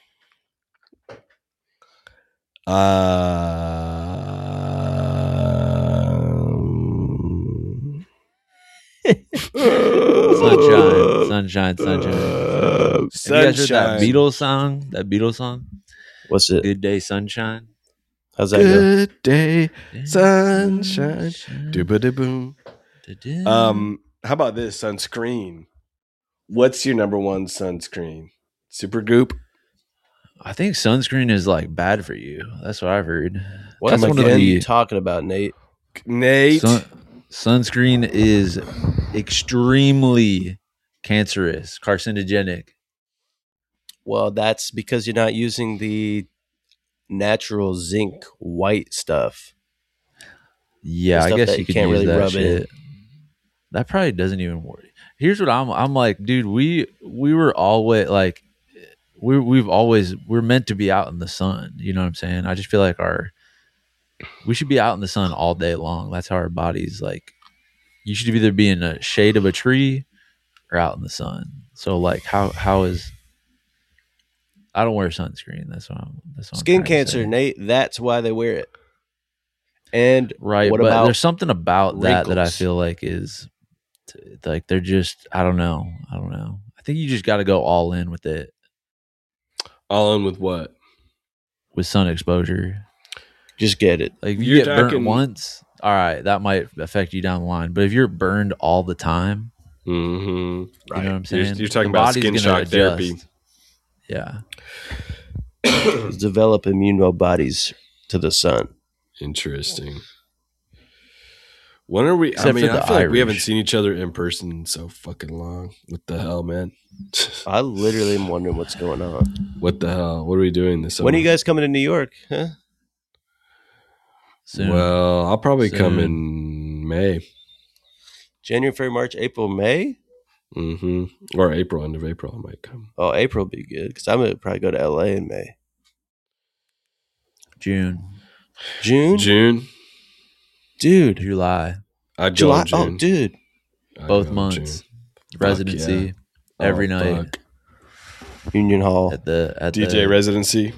Sunshine. Have you guys heard that Beatles song? What's it? Good Day Sunshine. How's that go? Good day, sunshine. Dooba-da-boom. How about this sunscreen? What's your number one sunscreen? Supergoop? I think sunscreen is like bad for you. That's what I've heard. What That's one of are the you talking about, Nate? Sunscreen is extremely cancerous, carcinogenic. Well, that's because you're not using the natural zinc white stuff. Yeah, I guess you could can't use really that rub shit. In. That probably doesn't even work. Here's what I'm like, dude. We were always like, we're meant to be out in the sun. You know what I'm saying? I just feel like we should be out in the sun all day long. That's how our bodies like. You should either be in the shade of a tree or out in the sun. So like, how is? I don't wear sunscreen. That's what skin cancer, Nate. That's why they wear it. And right, what but about there's something about wrinkles? that I feel like is like they're just. I don't know. I think you just got to go all in with it. All in with what? With sun exposure. Just get it. Like if you get burnt once, all right, that might affect you down the line. But if you're burned all the time, right. You know what I'm saying? You're talking about skin shock therapy. Yeah. Develop immune bodies to the sun. Interesting. When are we? Except I mean, for the I feel like we Irish. haven't seen each other in person so fucking long. What the hell, man? I literally am wondering what's going on. What the hell? What are we doing this summer? When are you guys coming to New York? Huh? Soon. Well, I'll probably come in May. January, February, March, April, May? Mm-hmm. Or April, end of April, I might come. Oh, April would be good because I'm going to probably go to LA in May. June. Dude. July. I'd July. go in June. Oh, dude. Both months. Residency. Every night. Fuck. Union Hall. At DJ residency.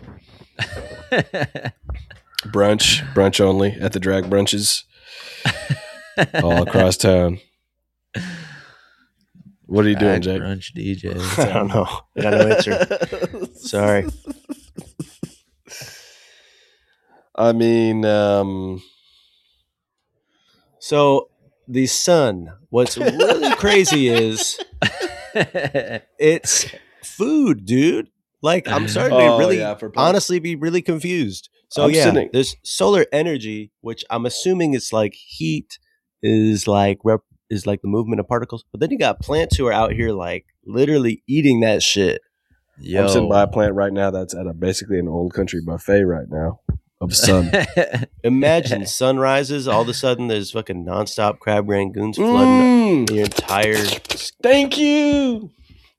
Brunch only at the drag brunches. All across town. What are you doing, Jake? Brunch DJ. I don't know. I got no answer. Sorry. I mean, so the sun, what's really crazy is it's food, dude. Like I'm starting to honestly be really confused. So there's solar energy, which I'm assuming it's like heat is like the movement of particles. But then you got plants who are out here like literally eating that shit. I'm sitting by a plant right now that's at basically an old country buffet right now of sun. Imagine sunrises. All of a sudden, there's fucking nonstop crab rangoons flooding your entire. Thank you.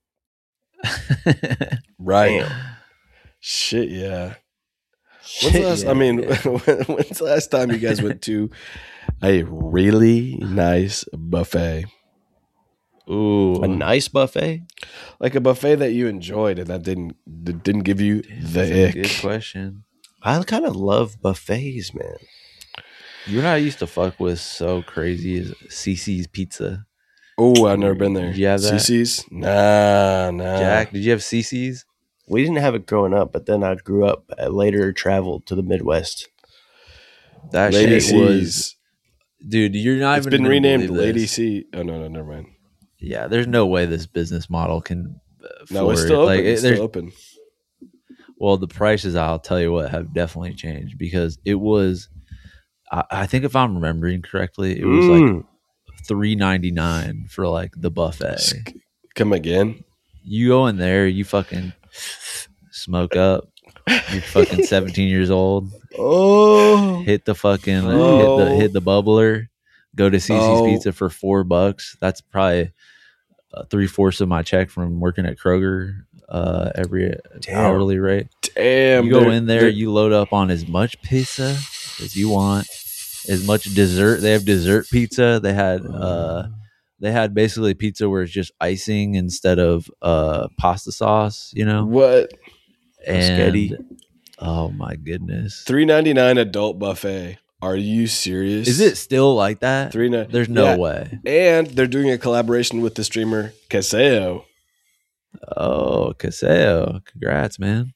Right. Damn. Shit, yeah. When's the last time you guys went to a really nice buffet? Ooh, a nice buffet? Like a buffet that you enjoyed and that didn't give you the ick. Good question. I kind of love buffets, man. You know what I used to fuck with so crazy is CC's Pizza. Oh, I've never been there. Did you have that? CC's? Nah. Jack, did you have CC's? We didn't have it growing up, but then I grew up, later traveled to the Midwest. That Lady shit was... C's. Dude, you're not it's even been renamed believe Lady this. C. Oh, no, never mind. Yeah, there's no way this business model can No, it's still open. It's still open. Well, the prices, I'll tell you what, have definitely changed because it was, I think if I'm remembering correctly, it was like $3.99 for like the buffet. Come again? You go in there, you fucking smoke up. You're fucking 17 years old. Oh, Hit the fucking Oh. hit the bubbler. Go to CC's Oh. Pizza for $4. That's probably 3/4 of my check from working at Kroger. Every Damn. hourly rate. Damn. You go they're- in there, they're- you load up on as much pizza as you want, as much dessert. They have dessert pizza. They had basically pizza where it's just icing instead of pasta sauce, you know. What? Spaghetti. And oh my goodness, $3.99 adult buffet. Are you serious? is it still like that? $3.99? There's no Yeah. way. And they're doing a collaboration with the streamer Caseo. Oh, Caseo, congrats, man.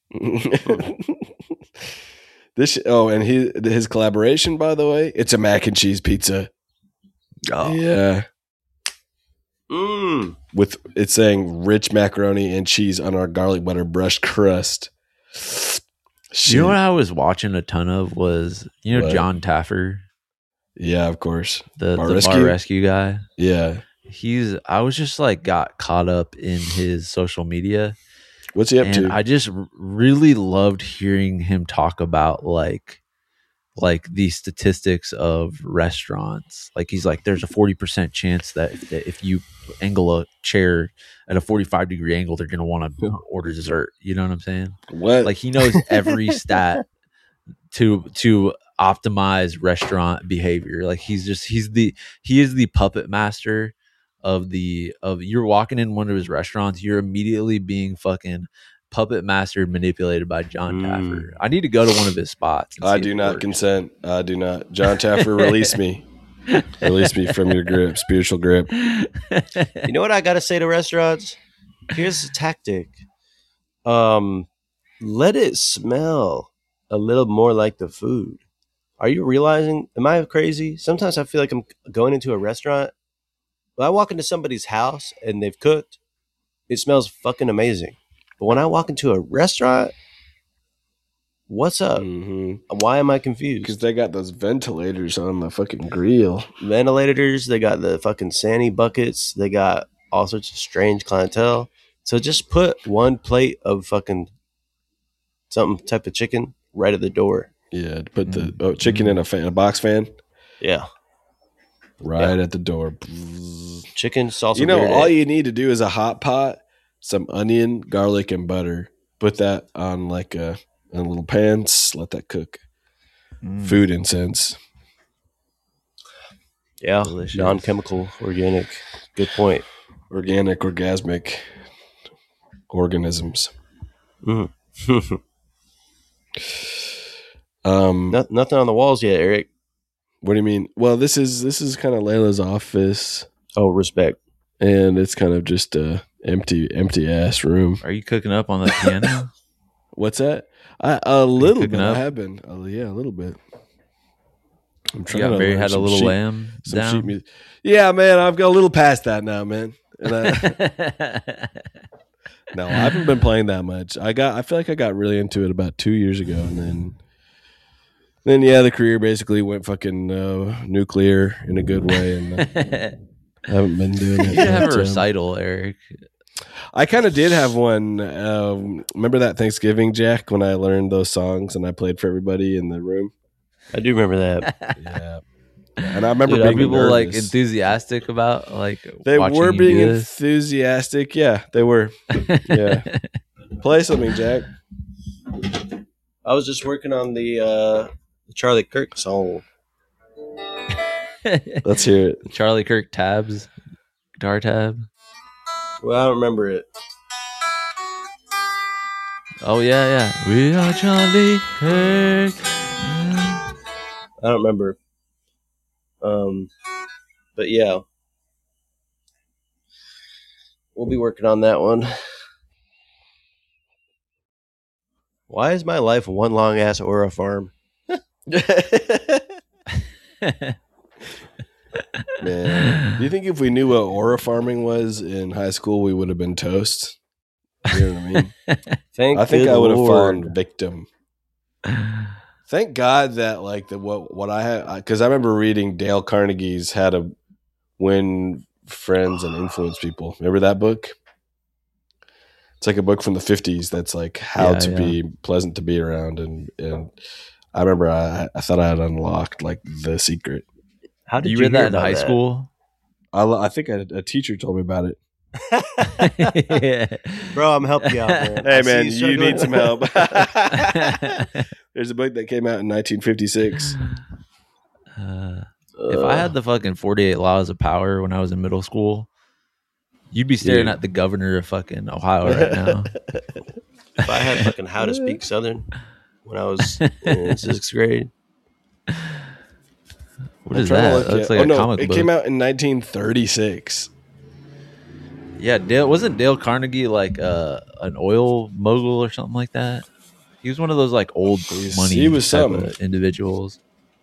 And his collaboration, by the way, it's a mac and cheese pizza. Oh, Yeah. Mm. With it's saying rich macaroni and cheese on our garlic butter brushed crust. you know what I was watching a ton of was What? John Taffer, Yeah, of course. the Bar bar rescue? rescue guy. Yeah. I was just like got caught up in his social media, What's he up and to? I just really loved hearing him talk about like the statistics of restaurants. Like he's like, there's a 40% chance that if you angle a chair at a 45-degree angle, they're gonna want to order dessert. You know what I'm saying? What? Like he knows every stat to optimize restaurant behavior. Like he is the puppet master of you're walking in one of his restaurants, you're immediately being fucking puppet mastered, manipulated by John Taffer. I need to go to one of his spots. and I see do if it not works. consent. I do not. John Taffer, release me. Release me from your grip, spiritual grip. You know what I gotta say to restaurants? Here's a tactic. Let it smell a little more like the food. Are you realizing? Am I crazy? Sometimes I feel like I'm going into a restaurant. When I walk into somebody's house and they've cooked, it smells fucking amazing. But when I walk into a restaurant, what's up? Mm-hmm. Why am I confused? Because they got those ventilators on the fucking grill. Ventilators, they got the fucking Sandy buckets, they got all sorts of strange clientele. So just put one plate of fucking some type of chicken right at the door. Yeah, to put the chicken in a box fan Yeah. right at the door. Chicken, salsa You know, verde. all you need to do is a hot pot, some onion, garlic, and butter. Put that on like a little pan. Let that cook. Food incense. Yeah. Delicious. Non-chemical, organic. Good point. Organic, orgasmic organisms. Mhm. Nothing on the walls yet, Eric. What do you mean? Well, this is kind of Layla's office, Oh, respect. and it's kind of just a empty ass room. Are you cooking up on the piano? What's that? A little cooking bit. I up? have been. Yeah, a little bit. I'm You trying got to Barry learn had a some little sheet- lamb some sheet down. music. Yeah, man, I've got a little past that now, man. And no, I haven't been playing that much. I feel like I got really into it about 2 years ago, and then yeah, the career basically went fucking nuclear in a good way, and I haven't been doing it. You should have but, a recital, Eric. I kind of did have one. Remember that Thanksgiving, Jack, when I learned those songs and I played for everybody in the room? I do remember that. Yeah. And I remember Dude, are being people nervous. like enthusiastic about like They watching were you being do this? enthusiastic. Yeah, they were. Yeah. Play something, Jack. I was just working on the Charlie Kirk song. Let's hear it. Charlie Kirk tabs, guitar tab. Well, I don't remember it. Oh yeah. We are Charlie Kirk. I don't remember. But yeah, we'll be working on that one. Why is my life one long ass Aura farm? Man, do you think if we knew what aura farming was in high school, we would have been toast? You know what I mean? Thank I think good I would have Lord. fallen victim. Thank God that like what I had, because I remember reading Dale Carnegie's How to Win Friends and Influence People. Remember that book? It's like a book from the 50s that's like how Yeah, to yeah. be pleasant to be around. And I remember I thought I had unlocked like the secret. How did You you read hear that in about high school? I think a teacher told me about it. Bro, I'm helping you out, man. Hey, I see man, you struggling. need some help. There's a book that came out in 1956. If I had the fucking 48 Laws of Power when I was in middle school, you'd be staring Dude. at the governor of fucking Ohio right now. If I had fucking How to Speak Southern when I was in 6th grade. What is that? That's like a comic it book. came out in 1936. Yeah, wasn't Dale Carnegie like an oil mogul or something like that? He was one of those like old money he was type something. of individuals.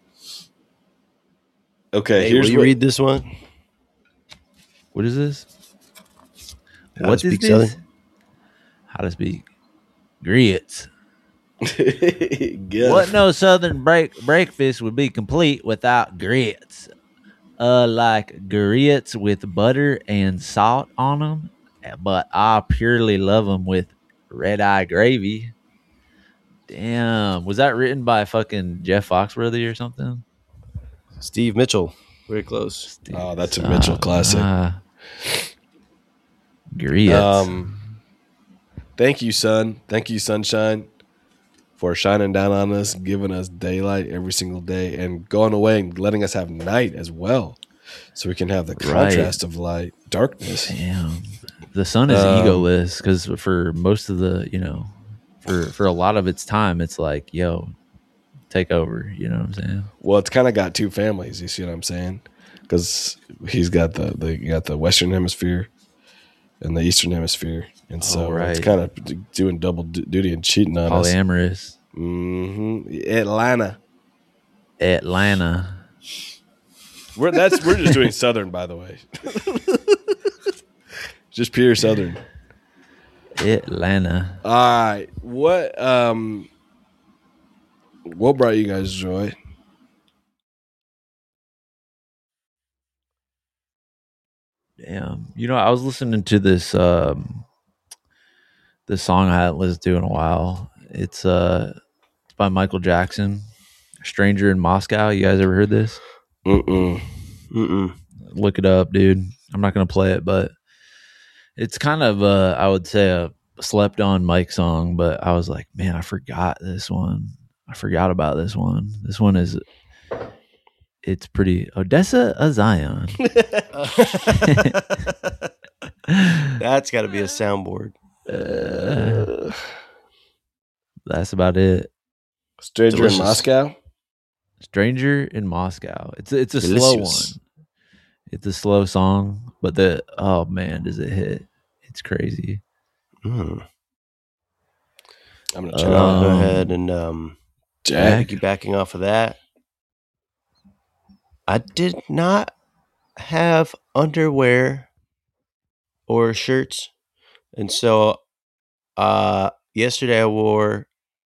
Okay, Hey, here's will you what, read this one? What is this? How to What is Speak this? Southern? How to speak grits. Yeah. What no southern breakfast would be complete without grits. Like grits with butter and salt on them, but I purely love them with red eye gravy. Damn, was that written by fucking Jeff Foxworthy or something? Steve Mitchell. Very close. Oh, that's a Mitchell classic. Grits. Thank you, son. Thank you, sunshine, for shining down on us, giving us daylight every single day, and going away and letting us have night as well, so we can have the contrast of light, darkness. Damn, the sun is egoless because for most of the, for a lot of its time, it's like, yo, take over. You know what I'm saying? Well, it's kind of got two families. You see what I'm saying? Because he's got the Western Hemisphere and the Eastern Hemisphere, and so it's kind of doing double duty and cheating on us. Polyamorous. Atlanta. We're just doing Southern, by the way. Just pure Southern. Atlanta. All right. What brought you guys joy? Damn. I was listening to this this song I hadn't listened to in a while. It's by Michael Jackson, Stranger in Moscow. You guys ever heard this? Mm-mm. Look it up, dude. I'm not gonna play it, but it's kind of I would say a slept on Mike song, but I was like, man, I forgot this one. I forgot about this one. This one it's pretty Odessa Zion. That's got to be a soundboard. That's about it. Stranger Delicious. in Moscow. Stranger in Moscow. It's a Delicious. slow one. It's a slow song, but oh man, does it hit? It's crazy. Mm. I'm gonna check I'll out go ahead and Jack. piggybacking off of that. I did not have underwear or shirts, and so yesterday I wore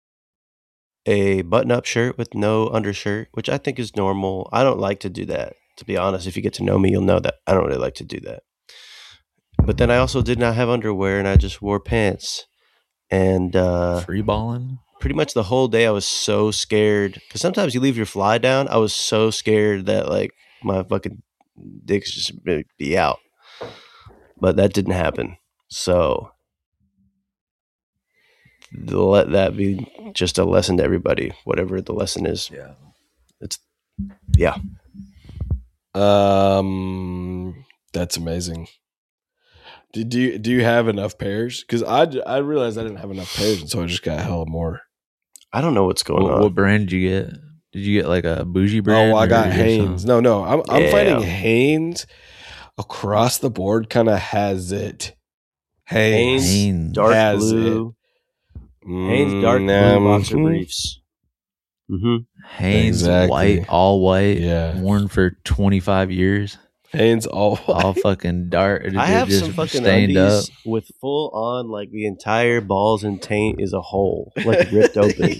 a button-up shirt with no undershirt, which I think is normal. I don't like to do that, to be honest. If you get to know me, you'll know that I don't really like to do that. But then I also did not have underwear, and I just wore pants. And Free balling. pretty much the whole day I was so scared, because sometimes you leave your fly down. I was so scared that like my fucking dick's just be out, but that didn't happen. So let that be just a lesson to everybody, whatever the lesson is. Yeah. That's amazing. Do you have enough pairs? Because I realized I didn't have enough pairs, and so I just got hella more. I don't know what's going on. What brand did you get? Did you get like a bougie brand? Oh, I or got just Hanes. some- No, I'm Yeah. finding Hanes across the board. Kind of has it. Hanes, Hanes. dark has blue. Hanes dark blue boxer briefs. Mm-hmm. Hanes Exactly. white, all white, Yeah. worn for 25 years, Hanes all all fucking dark. I have just some fucking stained up. undies with full on, like the entire balls and taint is a hole, like ripped open.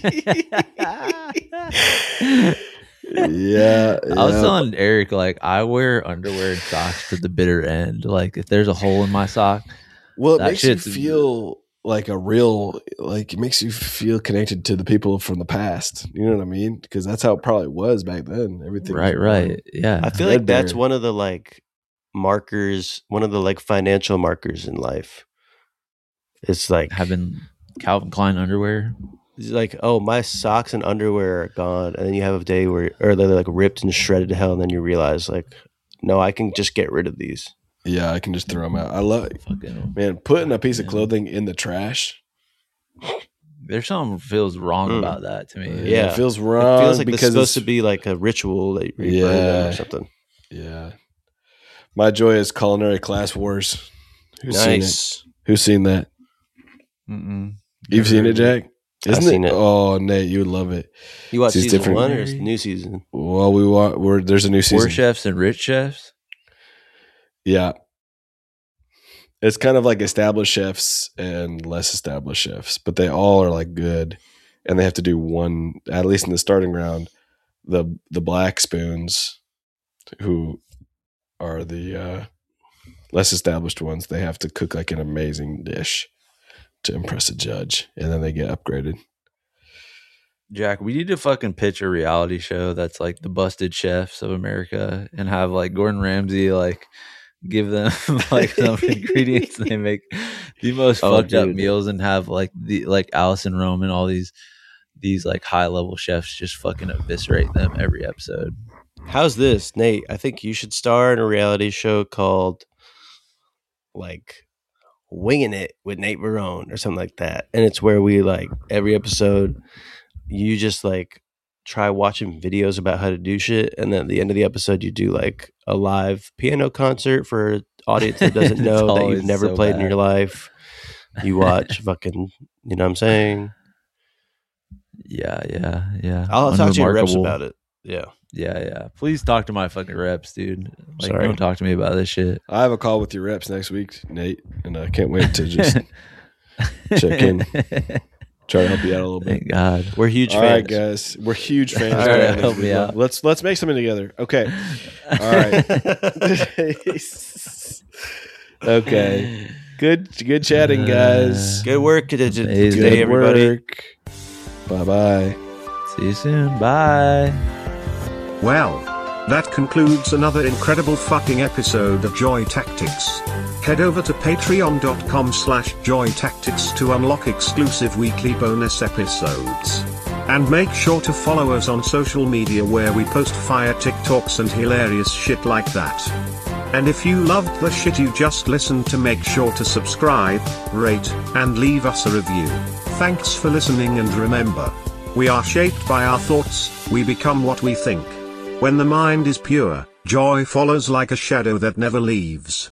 Yeah. I was telling Eric, like, I wear underwear and socks to the bitter end. Like, if there's a hole in my sock, Well, it that makes you shit's- feel like a real, like, it makes you feel connected to the people from the past. You know what I mean? Because that's how it probably was back then. Everything. Right. Yeah. I feel like that's Threadbare. one of the like markers, one of the like financial markers in life. It's like Having Calvin Klein underwear. it's like, oh, my socks and underwear are gone, and then you have a day where, or they're like ripped and shredded to hell, and then you realize, like, no, I can just get rid of these. Yeah, I can just throw them out. I love, Fucking man, putting a piece of clothing in the trash. there's something feels wrong about that to me. Yeah. It feels wrong. It feels like it's because supposed to be like a ritual that you burn them or something. Yeah. My joy is culinary class wars. Who's seen it? Nice. Who's seen that? Mm-mm. You've seen it, Jack? I've seen it. Oh, Nate, you would love it. You watch It's season different. 1 or it's the new season? Well, there's a new Poor season. chefs and rich chefs. Yeah. It's kind of like established chefs and less established chefs, but they all are like good. And they have to do one, at least in the starting round, the black spoons, who are the less established ones, they have to cook like an amazing dish to impress a judge, and then they get upgraded. Jack, we need to fucking pitch a reality show that's like the busted chefs of America and have like Gordon Ramsay like give them like some ingredients and they make the most fucked up dude. meals and have like the like Allison Rome and all these like high level chefs just fucking eviscerate them every episode. How's this, Nate? I think you should star in a reality show called like Winging It with Nate Barone or something like that. And it's where we like every episode you just like try watching videos about how to do shit, and then at the end of the episode you do like a live piano concert for an audience that doesn't It's know that always you've never so played in bad. your life. You watch fucking, you know what I'm saying? Yeah. I'll talk to your reps Unremarkable. about it. Yeah. Yeah. Please talk to my fucking reps, dude. Like, Sorry. don't talk to me about this shit. I have a call with your reps next week, Nate, and I can't wait to just check in, try to help you out a little bit. Thank God. We're huge All fans. right, guys, we're huge fans. All right, man. help me out. Let's make something together. Okay. All right. Okay. Good chatting, guys. Good work today, Amazing. today, everybody. Bye bye. See you soon. Bye. Well, that concludes another incredible fucking episode of Joy Tactics. Head over to patreon.com/joytactics to unlock exclusive weekly bonus episodes. And make sure to follow us on social media where we post fire TikToks and hilarious shit like that. And if you loved the shit you just listened to, make sure to subscribe, rate, and leave us a review. Thanks for listening, and remember, we are shaped by our thoughts, we become what we think. When the mind is pure, joy follows like a shadow that never leaves.